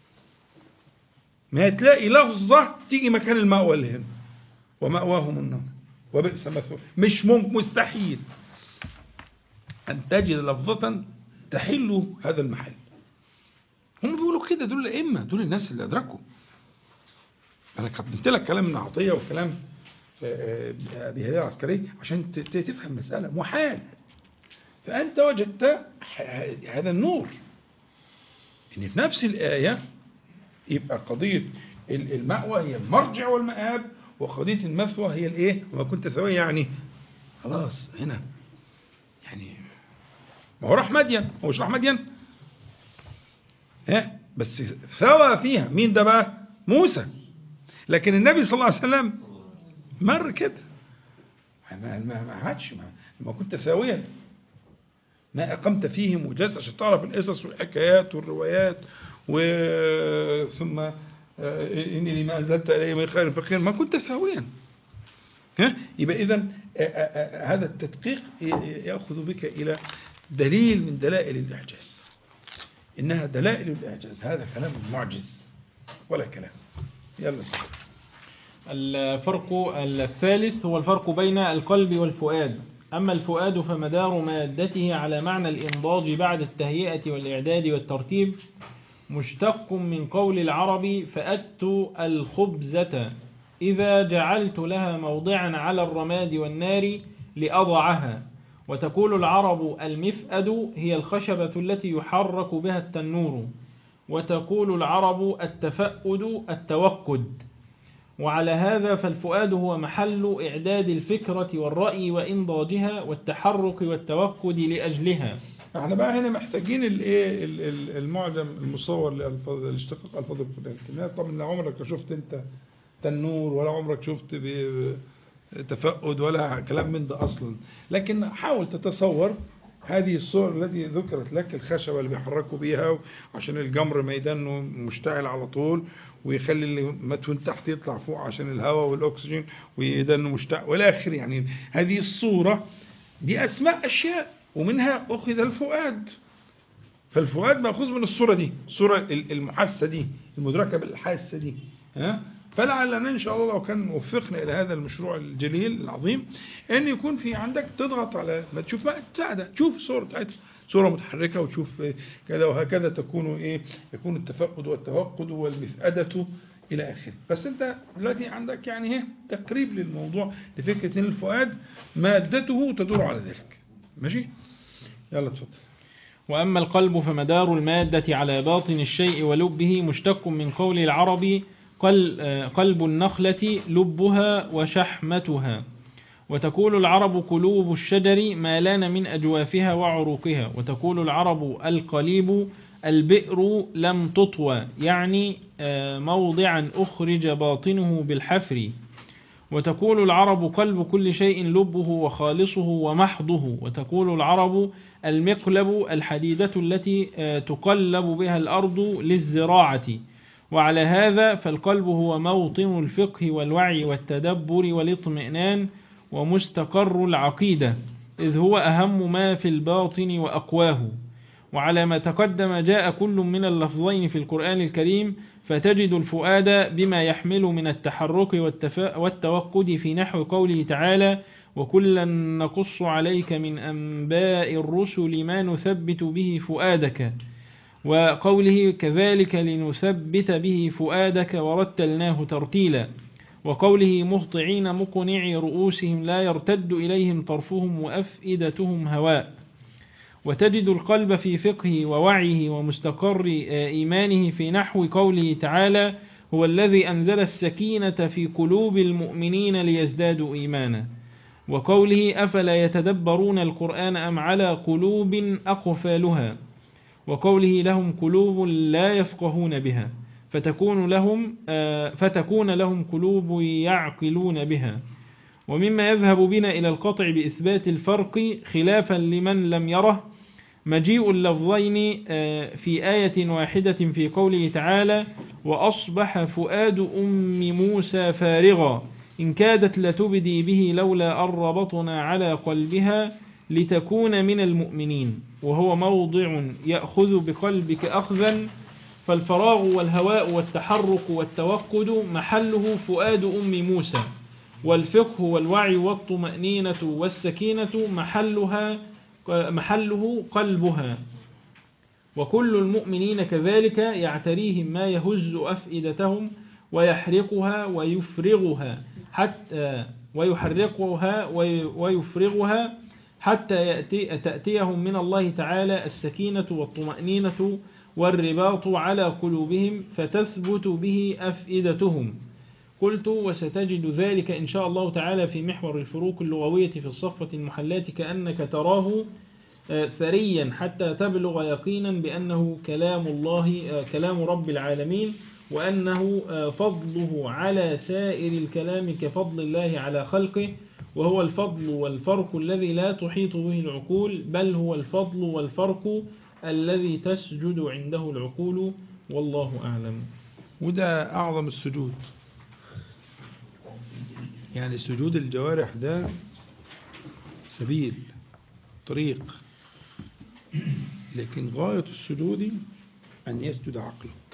ما هتلاقي لفظة تيجي مكان المأوى اللي هنا، ومأواهم النار وبئس مثوى. مش ممكن، مستحيل أن تجد لفظة تحل هذا المحل. هم بيقولوا كده، دول الأئمة، دول الناس اللي أدركوا. أنا قدمت لك كلام ابن عطية وكلام أبي هلال العسكري عشان تفهم مسألة محال. فأنت وجدت هذا النور، إن في نفس الآية يبقى قضية المأوى هي المرجع والمآب، وقضية المثوى هي الإيه؟ وما كنت ثوي، يعني خلاص هنا يعني ما هو راح مدين، هو مش راح مدين ها، بس ثوى فيها مين ده بقى؟ موسى. لكن النبي صلى الله عليه وسلم مر كده، ما عادش ما كنت ثاويا ما أقمت فيهم وجلست عشان تعرف القصص والحكايات والروايات، وثم إني لما أنزلت إليه من خير فقير، ما كنت ثاويا. ها، يبقى إذن هذا التدقيق يأخذ بك إلى دليل من دلائل الإعجاز، إنها دلائل الإعجاز. هذا كلام معجز ولا كلام. يلا سيدي. الفرق الثالث هو الفرق بين القلب والفؤاد. أما الفؤاد فمدار مادته على معنى الإنضاج بعد التهيئة والإعداد والترتيب، مشتق من قول العرب فأدت الخبزة إذا جعلت لها موضعا على الرماد والنار لأضعها. وتقول العرب المفأد هي الخشبة التي يحرك بها التنور. وتقول العرب التفأد التوقد. وعلى هذا فالفؤاد هو محل إعداد الفكرة والرأي وإنضاجها والتحرك والتوقد لأجلها. احنا بقى هنا محتاجين الايه المعجم المصور للفظ الاشتقاق الفاظ الكلمات. طبعا عمرك شفت انت تنور، ولا عمرك شفت تفقد، ولا كلام من ده اصلا. لكن حاول تتصور هذه الصور التي ذكرت لك، الخشبة اللي بيحركوا بيها عشان الجمر ما يدنه مشتعل على طول، ويخلي اللي مدفون تحت يطلع فوق عشان الهواء والأكسجين ويدنه مشتعل والآخر. يعني هذه الصورة دي أسماء أشياء، ومنها أخذ الفؤاد. فالفؤاد مأخوذ من الصورة دي، الصورة المحسة دي، المدركة بالحاسة دي. ها؟ فلعلنا إن شاء الله لو كان وفقنا إلى هذا المشروع الجليل العظيم، أن يكون في عندك تضغط على ما تشوف ما تساعدها، تشوف صورة بتاعتها، صورة متحركة، وتشوف كذا وهكذا تكون إيه، يكون التفقد والتوقد والمفأدة إلى آخره. بس أنت دلوقتي عندك يعني إيه تقريب للموضوع، لفكرة إن الفؤاد مادته تدور على ذلك. ماشي؟ يلا تفضل. وأما القلب فمدار المادة على باطن الشيء ولبه، مشتق من قول العرب قلب النخلة لبها وشحمتها. وتقول العرب قلوب الشجر ما لان من أجوافها وعروقها. وتقول العرب القليب البئر لم تطوى، يعني موضعا أخرج باطنه بالحفر. وتقول العرب قلب كل شيء لبه وخالصه ومحضه. وتقول العرب المقلب الحديدة التي تقلب بها الأرض للزراعة. وعلى هذا فالقلب هو موطن الفقه والوعي والتدبر والاطمئنان ومستقر العقيدة، إذ هو أهم ما في الباطن وأقواه. وعلى ما تقدم جاء كل من اللفظين في القرآن الكريم، فتجد الفؤاد بما يحمل من التحرك والتوقد في نحو قوله تعالى: وكلا نقص عليك من أنباء الرسل ما نثبت به فؤادك، وقوله كذلك لنثبت به فؤادك ورتلناه ترتيلا، وقوله مهطعين مقنعي رؤوسهم لا يرتد إليهم طرفهم وأفئدتهم هواء. وتجد القلب في فقهه ووعيه ومستقر إيمانه في نحو قوله تعالى: هو الذي أنزل السكينة في قلوب المؤمنين ليزدادوا إيمانا، وقوله أفلا يتدبرون القرآن أم على قلوب أقفالها، وقوله لهم قلوب لا يفقهون بها فتكون لهم, فتكون لهم قلوب يعقلون بها. ومما يذهب بنا إلى القطع بإثبات الفرق خلافا لمن لم يره مجيء اللفظين في آية واحدة في قوله تعالى: وأصبح فؤاد أم موسى فارغا إن كادت لتبدي به لولا أن ربطنا على قلبها لتكون من المؤمنين، وهو موضع يأخذ بقلبك أخذا، فالفراغ والهواء والتحرك والتوقد محله فؤاد أم موسى، والفقه والوعي والطمأنينة والسكينة محلها محله قلبها. وكل المؤمنين كذلك يعتريهم ما يهز أفئدتهم ويحرقها ويفرغها حتى ويحرقها ويفرغها حتى يأتي تأتيهم من الله تعالى السكينة والطمأنينة والرباط على قلوبهم فتثبت به أفئدتهم. قلت: وستجد ذلك إن شاء الله تعالى في محور الفروق اللغوية في الصفة المحلاة كأنك تراه ثريا حتى تبلغ يقينا بأنه كلام الله كلام رب العالمين، وأنه فضله على سائر الكلام كفضل الله على خلقه، وهو الفضل والفرق الذي لا تحيط به العقول، بل هو الفضل والفرق الذي تسجد عنده العقول، والله أعلم. وده أعظم السجود، يعني سجود الجوارح ده سبيل طريق، لكن غاية السجود أن يسجد عقلك،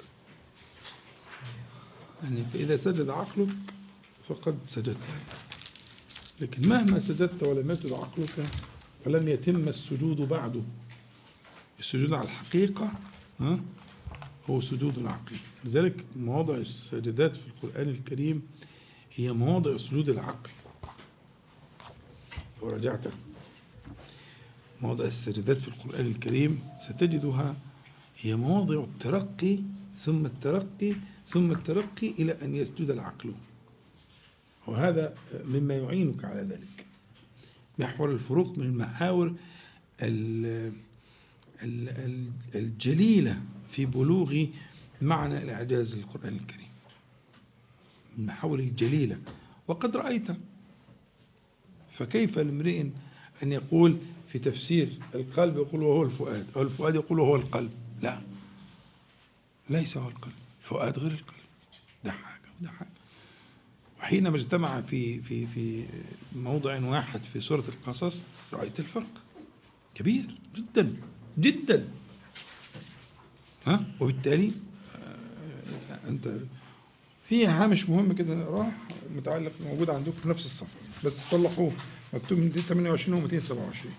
يعني فإذا سجد عقلك فقد سجدت، لكن مهما سجدت ولم يسجد عقلك فلم يتم السجود بعده. السجود على الحقيقة ها هو سجود العقل. لذلك مواضع السجدات في القرآن الكريم هي مواضع سجود العقل. ورجعت مواضع السجدات في القرآن الكريم ستجدها هي مواضع الترقي ثم الترقي ثم الترقي إلى أن يسجد العقل، وهذا مما يعينك على ذلك. محور الفروق من المحاور الجليلة في بلوغ معنى الإعجاز القرآن الكريم، من المحاور الجليلة، وقد رأيت. فكيف لامرئ أن يقول في تفسير القلب يقول وهو الفؤاد، أو الفؤاد يقول وهو القلب؟ لا، ليس هو القلب، الفؤاد غير القلب، ده حاجة وده حاجة. وحينما اجتمع في في في موضع واحد في سورة القصص رأيت الفرق كبير جدا جدا. ها وبالتالي أنت في هامش مهم كده راح متعلق موجود عندكم في نفس الصفحة، بس صلحوه، مكتوب من مئتين وثمانية وعشرين و مئتين وسبعة وعشرين.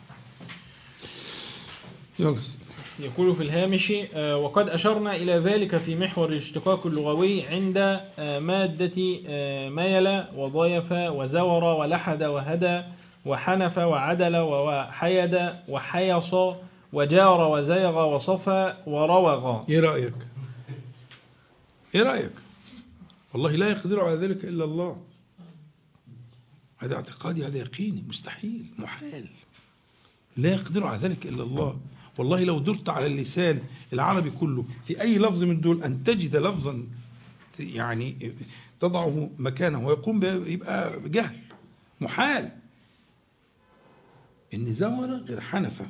يلا. يقول في الهامش: وقد أشرنا إلى ذلك في محور الاشتقاق اللغوي عند مادة ميل وضيف وزور ولحد وهدى وحنف وعدل وحيد وحيص وجار وزيغ وصفى وروغ. ايه رأيك؟ ايه رأيك؟ والله لا يقدر على ذلك إلا الله. هذا اعتقادي، هذا يقيني، مستحيل، محال، لا يقدر على ذلك إلا الله. والله لو درت على اللسان العربي كله في أي لفظ من دول أن تجد لفظا يعني تضعه مكانه ويقوم به، يبقى جهل، محال. إن زور غير حنفة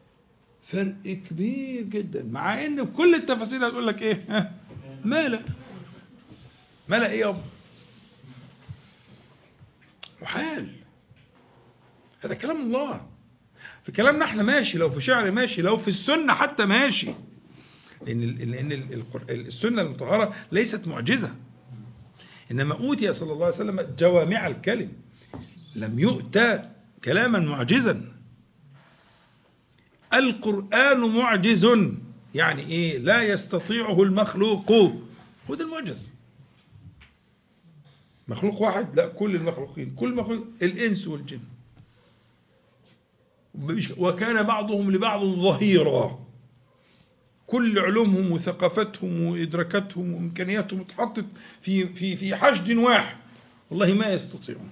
فرق كبير جدا، مع إن كل التفاسير هتقول لك إيه؟ مالا ملأ إيه يابا؟ محال. هذا كلام الله. في كلامنا احنا ماشي، لو في شعر ماشي، لو في السنة حتى ماشي، لأن لأن السنة المطهرة ليست معجزة، إنما أوتي صلى الله عليه وسلم جوامع الكلم، لم يؤتى كلاما معجزا. القرآن معجز، يعني إيه؟ لا يستطيعه المخلوق، هو ده المعجز. مخلوق واحد؟ لا، كل المخلوقين، كل مخلوق، الإنس والجن، وكان بعضهم لبعض ظهيرا. كل علومهم وثقافتهم وإدراكاتهم وإمكانياتهم اتحطت في في في حشد واحد، والله ما يستطيعون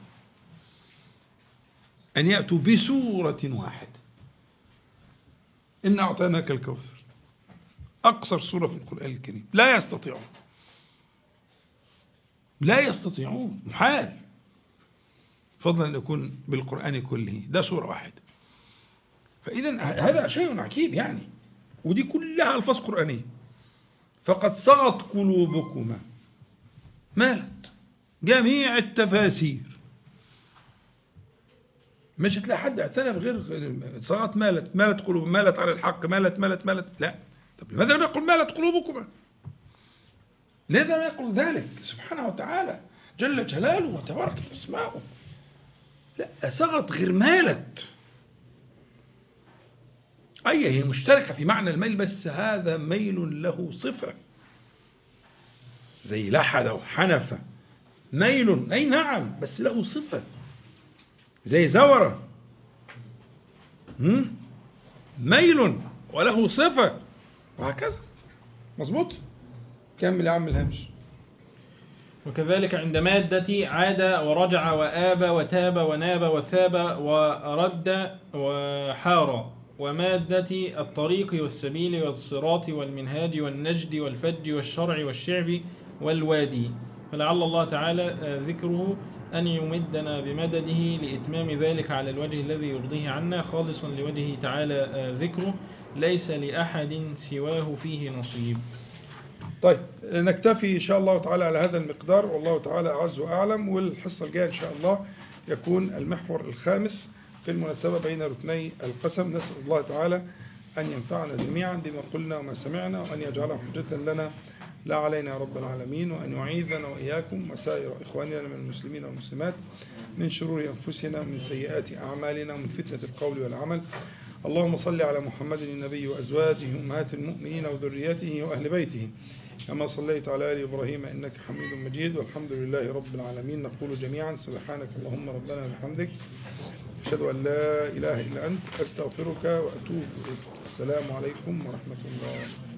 أن يأتوا بسورة واحدة. إن أعطيناك الكوثر، أقصر سورة في القرآن الكريم، لا يستطيعون، لا يستطيعون، محال، فضلا أن يكون بالقرآن كله، ده سورة واحدة. فإذا هذا شيء عجيب يعني، ودي كلها ألفاظ قرآنية. فقد صغت قلوبكما، مالت جميع التفاسير، مش هتلاقي حد اعتنى بغير صغت، مالت مالت قلوب، مالت على الحق، مالت مالت مالت لا. طب لماذا لم يقل مالت قلوبكما؟ لماذا لم يقل ذلك سبحانه وتعالى جل جلاله وتبارك اسماؤه؟ لا، صغت غير مالت. أي هي مشتركة في معنى الميل، بس هذا ميل له صفة، زي لحد وحنف، ميل أي نعم بس له صفة، زي زورة ميل وله صفة، وهكذا. مظبوط. كمل يا عم الهمش. وكذلك عند مادة عاد ورجع وآب وتاب وناب وثاب ورد وحار، ومادة الطريق والسبيل والصراط والمنهاج والنجد والفج والشرع والشعب والوادي. فلعل الله تعالى ذكره أن يمدنا بمدده لإتمام ذلك على الوجه الذي يرضيه عنا، خالصا لوجهه تعالى ذكره، ليس لأحد سواه فيه نصيب. طيب نكتفي إن شاء الله تعالى على هذا المقدار، والله تعالى أعز وأعلم. والحصة الجاية إن شاء الله يكون المحور الخامس في المناسبة بين ركني القسم. نسأل الله تعالى أن ينفعنا جميعا بما قلنا وما سمعنا، وأن يجعله حجة لنا لا علينا يا رب العالمين، وأن يعيذنا وإياكم وسائر إخواننا من المسلمين والمسلمات من شرور أنفسنا ومن سيئات أعمالنا ومن فتنة القول والعمل. اللهم صل على محمد النبي وأزواجه أمهات المؤمنين وذريته وأهل بيته كما صليت على آل إبراهيم إنك حميد مجيد، والحمد لله رب العالمين. نقول جميعا سبحانك اللهم ربنا وبحمدك، أشهد أن لا إله إلا أنت، أستغفرك وأتوب إليك. السلام عليكم ورحمة الله.